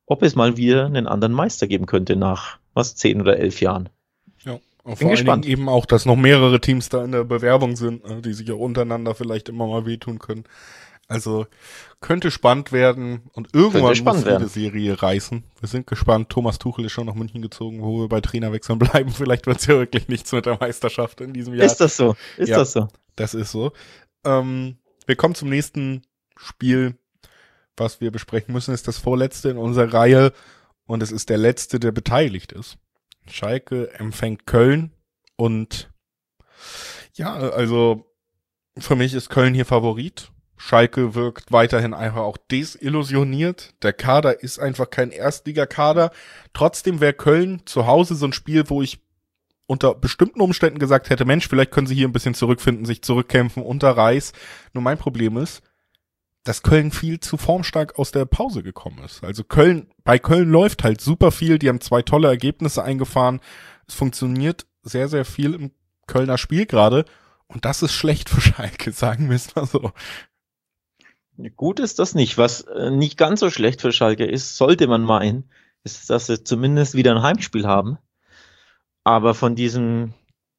ob es mal wieder einen anderen Meister geben könnte nach 10 oder 11 Jahren. Ja, und vor allen Dingen eben auch, dass noch mehrere Teams da in der Bewerbung sind, die sich auch untereinander vielleicht immer mal wehtun können. Also könnte spannend werden und irgendwann muss jede Serie reißen. Wir sind gespannt. Thomas Tuchel ist schon nach München gezogen, wo wir bei Trainerwechseln bleiben. Vielleicht wird es ja wirklich nichts mit der Meisterschaft in diesem Jahr. Ist das so? Das so? Das ist so. Wir kommen zum nächsten Spiel, was wir besprechen müssen. Ist das vorletzte in unserer Reihe und es ist der letzte, der beteiligt ist. Schalke empfängt Köln und ja, also für mich ist Köln hier Favorit. Schalke wirkt weiterhin einfach auch desillusioniert. Der Kader ist einfach kein Erstligakader. Trotzdem wäre Köln zu Hause so ein Spiel, wo ich unter bestimmten Umständen gesagt hätte, Mensch, vielleicht können sie hier ein bisschen zurückfinden, sich zurückkämpfen unter Reis. Nur mein Problem ist, dass Köln viel zu formstark aus der Pause gekommen ist. Also bei Köln läuft halt super viel. Die haben 2 tolle Ergebnisse eingefahren. Es funktioniert sehr, sehr viel im Kölner Spiel gerade. Und das ist schlecht für Schalke, sagen wir es mal so. Gut ist das nicht. Was nicht ganz so schlecht für Schalke ist, sollte man meinen, ist, dass sie zumindest wieder ein Heimspiel haben. Aber von diesem,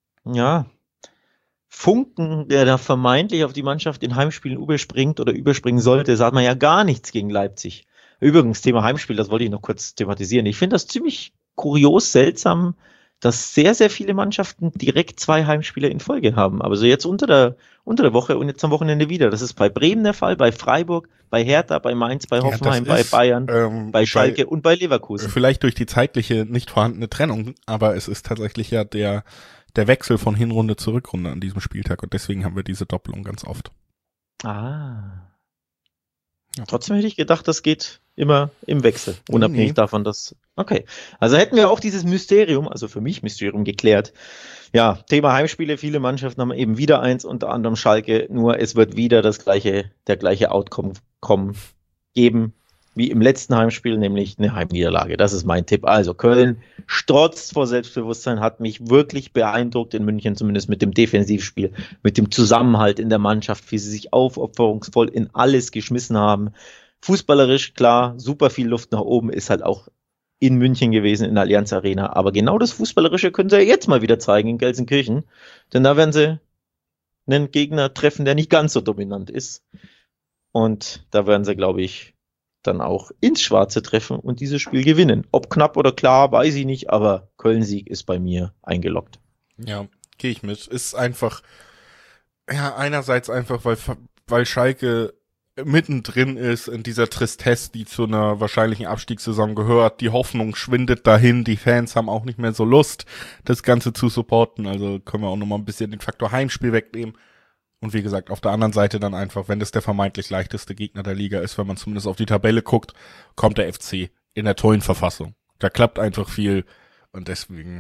Funken, der da vermeintlich auf die Mannschaft in Heimspielen überspringt oder überspringen sollte, sagt man ja gar nichts gegen Leipzig. Übrigens, Thema Heimspiel, das wollte ich noch kurz thematisieren. Ich finde das ziemlich kurios, seltsam, dass sehr, sehr viele Mannschaften direkt 2 Heimspiele in Folge haben. Aber so jetzt unter der Woche und jetzt am Wochenende wieder. Das ist bei Bremen der Fall, bei Freiburg, bei Hertha, bei Mainz, bei Hoffenheim, bei Bayern, bei Schalke und bei Leverkusen. Vielleicht durch die zeitliche nicht vorhandene Trennung, aber es ist tatsächlich ja der Wechsel von Hinrunde zu Rückrunde an diesem Spieltag und deswegen haben wir diese Doppelung ganz oft. Ja. Trotzdem hätte ich gedacht, das geht immer im Wechsel, unabhängig davon, dass... Okay, also hätten wir auch dieses Mysterium, also für mich Mysterium, geklärt. Ja, Thema Heimspiele, viele Mannschaften haben eben wieder eins, unter anderem Schalke, nur es wird wieder der gleiche Outcome geben, wie im letzten Heimspiel, nämlich eine Heimniederlage. Das ist mein Tipp. Also Köln strotzt vor Selbstbewusstsein, hat mich wirklich beeindruckt in München, zumindest mit dem Defensivspiel, mit dem Zusammenhalt in der Mannschaft, wie sie sich aufopferungsvoll in alles geschmissen haben. Fußballerisch, klar, super viel Luft nach oben, ist halt auch in München gewesen, in der Allianz Arena. Aber genau das Fußballerische können sie ja jetzt mal wieder zeigen in Gelsenkirchen, denn da werden sie einen Gegner treffen, der nicht ganz so dominant ist. Und da werden sie, glaube ich, dann auch ins Schwarze treffen und dieses Spiel gewinnen. Ob knapp oder klar, weiß ich nicht, aber Köln-Sieg ist bei mir eingeloggt. Ja, gehe ich mit. Ist einfach, einerseits einfach, weil Schalke mittendrin ist in dieser Tristesse, die zu einer wahrscheinlichen Abstiegssaison gehört. Die Hoffnung schwindet dahin, die Fans haben auch nicht mehr so Lust, das Ganze zu supporten. Also können wir auch nochmal ein bisschen den Faktor Heimspiel wegnehmen. Und wie gesagt, auf der anderen Seite dann einfach, wenn das der vermeintlich leichteste Gegner der Liga ist, wenn man zumindest auf die Tabelle guckt, kommt der FC in der tollen Verfassung. Da klappt einfach viel und deswegen,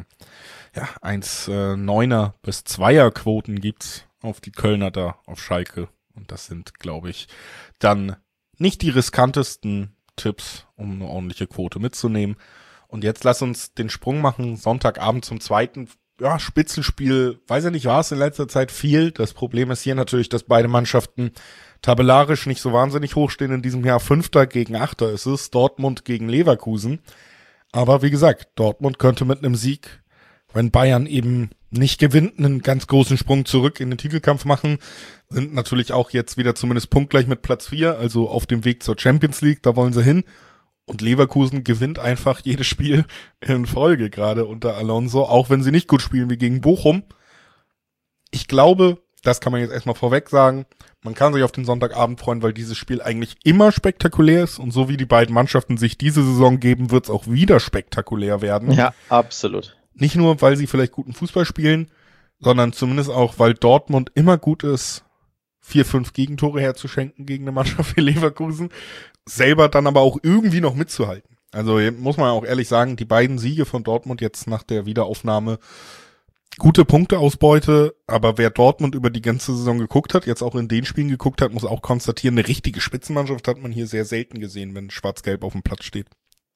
1,9er bis 2er Quoten gibt's auf die Kölner da, auf Schalke. Und das sind, glaube ich, dann nicht die riskantesten Tipps, um eine ordentliche Quote mitzunehmen. Und jetzt lass uns den Sprung machen, Sonntagabend zum zweiten Spitzenspiel, weiß ich nicht, war es in letzter Zeit viel. Das Problem ist hier natürlich, dass beide Mannschaften tabellarisch nicht so wahnsinnig hoch stehen in diesem Jahr. 5. gegen 8. ist es, Dortmund gegen Leverkusen. Aber wie gesagt, Dortmund könnte mit einem Sieg, wenn Bayern eben nicht gewinnt, einen ganz großen Sprung zurück in den Titelkampf machen. Sind natürlich auch jetzt wieder zumindest punktgleich mit Platz 4, also auf dem Weg zur Champions League, da wollen sie hin. Und Leverkusen gewinnt einfach jedes Spiel in Folge, gerade unter Alonso, auch wenn sie nicht gut spielen wie gegen Bochum. Ich glaube, das kann man jetzt erstmal vorweg sagen, man kann sich auf den Sonntagabend freuen, weil dieses Spiel eigentlich immer spektakulär ist. Und so wie die beiden Mannschaften sich diese Saison geben, wird es auch wieder spektakulär werden. Ja, absolut. Nicht nur, weil sie vielleicht guten Fußball spielen, sondern zumindest auch, weil Dortmund immer gut ist, 4-5 Gegentore herzuschenken gegen eine Mannschaft wie Leverkusen, selber dann aber auch irgendwie noch mitzuhalten. Also muss man auch ehrlich sagen, die beiden Siege von Dortmund jetzt nach der Wiederaufnahme, gute Punkteausbeute, aber wer Dortmund über die ganze Saison geguckt hat, jetzt auch in den Spielen geguckt hat, muss auch konstatieren, eine richtige Spitzenmannschaft hat man hier sehr selten gesehen, wenn Schwarz-Gelb auf dem Platz steht.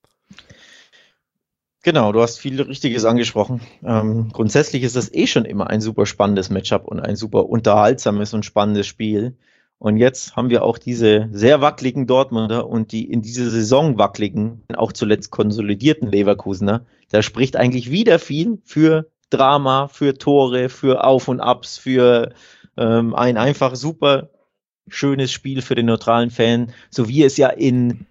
Genau, du hast viel Richtiges angesprochen. Grundsätzlich ist das schon immer ein super spannendes Matchup und ein super unterhaltsames und spannendes Spiel. Und jetzt haben wir auch diese sehr wackeligen Dortmunder und die in dieser Saison wackeligen, auch zuletzt konsolidierten Leverkusener. Da spricht eigentlich wieder viel für Drama, für Tore, für Auf und Abs, für ein einfach super schönes Spiel für den neutralen Fan, so wie es ja in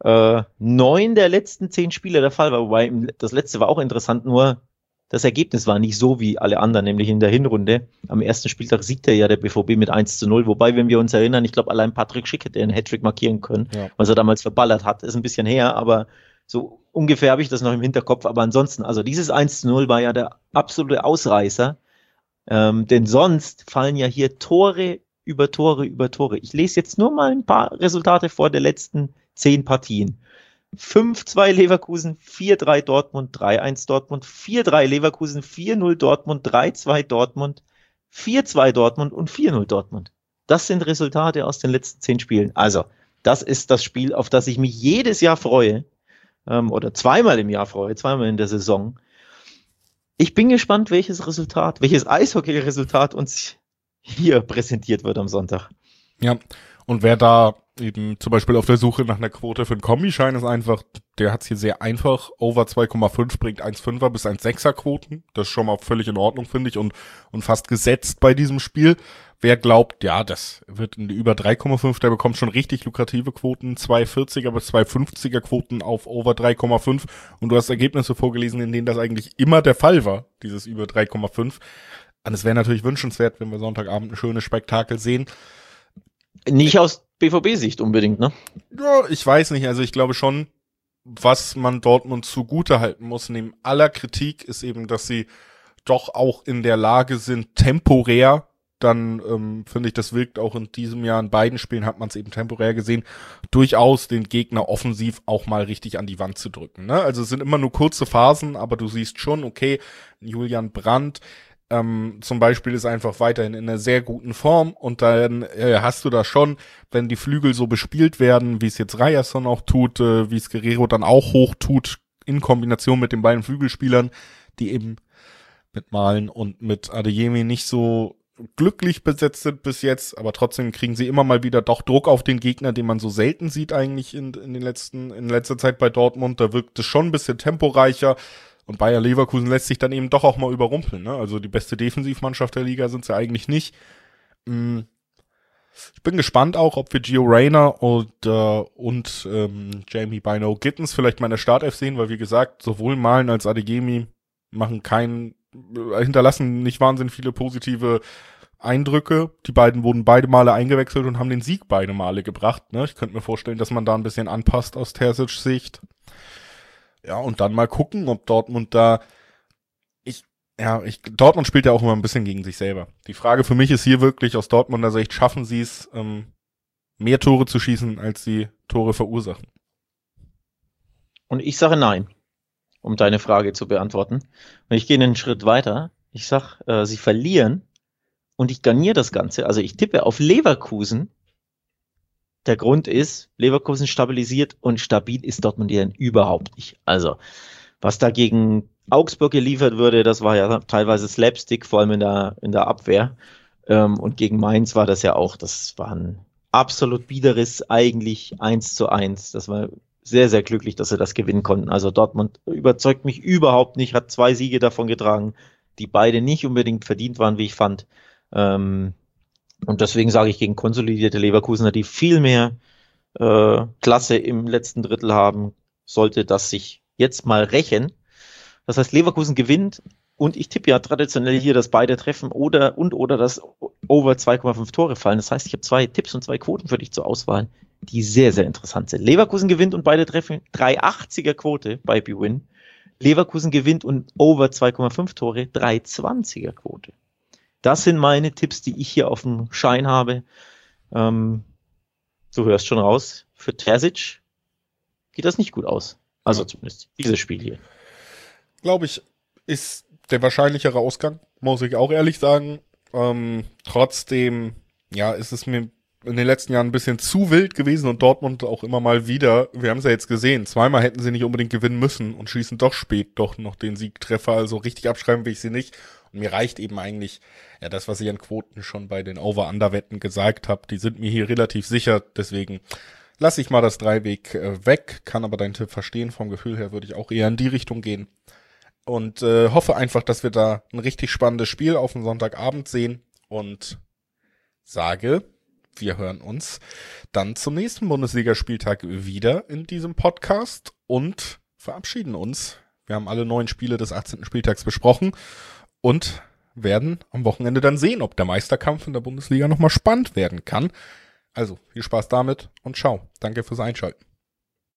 9 der letzten 10 Spiele der Fall war. Wobei das letzte war auch interessant, nur das Ergebnis war nicht so wie alle anderen, nämlich in der Hinrunde. Am ersten Spieltag siegte ja der BVB mit 1:0. Wobei, wenn wir uns erinnern, ich glaube, allein Patrick Schick hätte einen Hattrick markieren können, was er damals verballert hat. Ist ein bisschen her, aber so ungefähr habe ich das noch im Hinterkopf. Aber ansonsten, also dieses 1:0 war ja der absolute Ausreißer. Denn sonst fallen ja hier Tore über Tore über Tore. Ich lese jetzt nur mal ein paar Resultate vor der letzten 10 Partien. 5-2 Leverkusen, 4-3 Dortmund, 3-1 Dortmund, 4-3 Leverkusen, 4-0 Dortmund, 3-2 Dortmund, 4-2 Dortmund und 4-0 Dortmund. Das sind Resultate aus den letzten 10 Spielen. Also, das ist das Spiel, auf das ich mich jedes Jahr freue, oder zweimal im Jahr freue, zweimal in der Saison. Ich bin gespannt, welches Eishockey-Resultat uns hier präsentiert wird am Sonntag. Ja, und wer da eben zum Beispiel auf der Suche nach einer Quote für einen Kombischein ist einfach, der hat's hier sehr einfach. Over 2,5 bringt 1,5er bis 1,6er Quoten. Das ist schon mal völlig in Ordnung, finde ich, und fast gesetzt bei diesem Spiel. Wer glaubt, ja, das wird in die über 3,5, der bekommt schon richtig lukrative Quoten, 2,40er bis 2,50er Quoten auf Over 3,5. Und du hast Ergebnisse vorgelesen, in denen das eigentlich immer der Fall war, dieses über 3,5. Und es wäre natürlich wünschenswert, wenn wir Sonntagabend ein schönes Spektakel sehen. Nicht aus BVB-Sicht unbedingt, ne? Ja, ich weiß nicht. Also ich glaube schon, was man Dortmund zugute halten muss, neben aller Kritik, ist eben, dass sie doch auch in der Lage sind, temporär, dann finde ich, das wirkt auch in diesem Jahr, in beiden Spielen hat man es eben temporär gesehen, durchaus den Gegner offensiv auch mal richtig an die Wand zu drücken. Ne? Also es sind immer nur kurze Phasen, aber du siehst schon, okay, Julian Brandt zum Beispiel ist einfach weiterhin in einer sehr guten Form und dann hast du da schon, wenn die Flügel so bespielt werden, wie es jetzt Ryerson auch tut, wie es Guerrero dann auch hoch tut, in Kombination mit den beiden Flügelspielern, die eben mit Malen und mit Adeyemi nicht so glücklich besetzt sind bis jetzt, aber trotzdem kriegen sie immer mal wieder doch Druck auf den Gegner, den man so selten sieht eigentlich in letzter Zeit bei Dortmund. Da wirkt es schon ein bisschen temporeicher. Und Bayer Leverkusen lässt sich dann eben doch auch mal überrumpeln. Ne? Also die beste Defensivmannschaft der Liga sind sie eigentlich nicht. Ich bin gespannt auch, ob wir Gio Reyna und Jamie Bino Gittens vielleicht mal in der Startelf sehen, weil wie gesagt, sowohl Malen als Adeyemi hinterlassen nicht wahnsinnig viele positive Eindrücke. Die beiden wurden beide Male eingewechselt und haben den Sieg beide Male gebracht. Ne? Ich könnte mir vorstellen, dass man da ein bisschen anpasst aus Terzic's Sicht. Ja, und dann mal gucken, ob Dortmund Dortmund spielt ja auch immer ein bisschen gegen sich selber. Die Frage für mich ist hier wirklich, aus Dortmunder Sicht, schaffen sie es, mehr Tore zu schießen, als sie Tore verursachen? Und ich sage nein, um deine Frage zu beantworten. Und ich gehe einen Schritt weiter. Ich sage, sie verlieren und ich garniere das Ganze. Also ich tippe auf Leverkusen. Der Grund ist, Leverkusen stabilisiert und stabil ist Dortmund ja überhaupt nicht. Also, was da gegen Augsburg geliefert wurde, das war ja teilweise Slapstick, vor allem in der Abwehr. Und gegen Mainz war das ja auch, das war ein absolut biederes, eigentlich 1:1. Das war sehr, sehr glücklich, dass sie das gewinnen konnten. Also Dortmund überzeugt mich überhaupt nicht, hat 2 Siege davon getragen, die beide nicht unbedingt verdient waren, wie ich fand. Und deswegen sage ich, gegen konsolidierte Leverkusener, die viel mehr Klasse im letzten Drittel haben, sollte das sich jetzt mal rächen. Das heißt, Leverkusen gewinnt und ich tippe ja traditionell hier, dass beide treffen oder dass over 2,5 Tore fallen. Das heißt, ich habe 2 Tipps und 2 Quoten für dich zur Auswahl, die sehr, sehr interessant sind. Leverkusen gewinnt und beide treffen, 3,80er Quote bei BWin. Leverkusen gewinnt und over 2,5 Tore, 3,20er Quote. Das sind meine Tipps, die ich hier auf dem Schein habe. Du hörst schon raus, für Terzic geht das nicht gut aus. Also zumindest dieses Spiel hier. Glaube ich, ist der wahrscheinlichere Ausgang, muss ich auch ehrlich sagen. Trotzdem, ja, ist es mir in den letzten Jahren ein bisschen zu wild gewesen und Dortmund auch immer mal wieder. Wir haben es ja jetzt gesehen. Zweimal hätten sie nicht unbedingt gewinnen müssen und schießen doch spät doch noch den Siegtreffer. Also richtig abschreiben will ich sie nicht. Und mir reicht eben eigentlich, ja, das, was ich an Quoten schon bei den Over-Under-Wetten gesagt habe. Die sind mir hier relativ sicher. Deswegen lasse ich mal das Dreiweg weg. Kann aber deinen Tipp verstehen. Vom Gefühl her würde ich auch eher in die Richtung gehen. Und hoffe einfach, dass wir da ein richtig spannendes Spiel auf dem Sonntagabend sehen. Und sage, wir hören uns dann zum nächsten Bundesligaspieltag wieder in diesem Podcast und verabschieden uns. Wir haben alle 9 Spiele des 18. Spieltags besprochen und werden am Wochenende dann sehen, ob der Meisterkampf in der Bundesliga nochmal spannend werden kann. Also viel Spaß damit und ciao. Danke fürs Einschalten.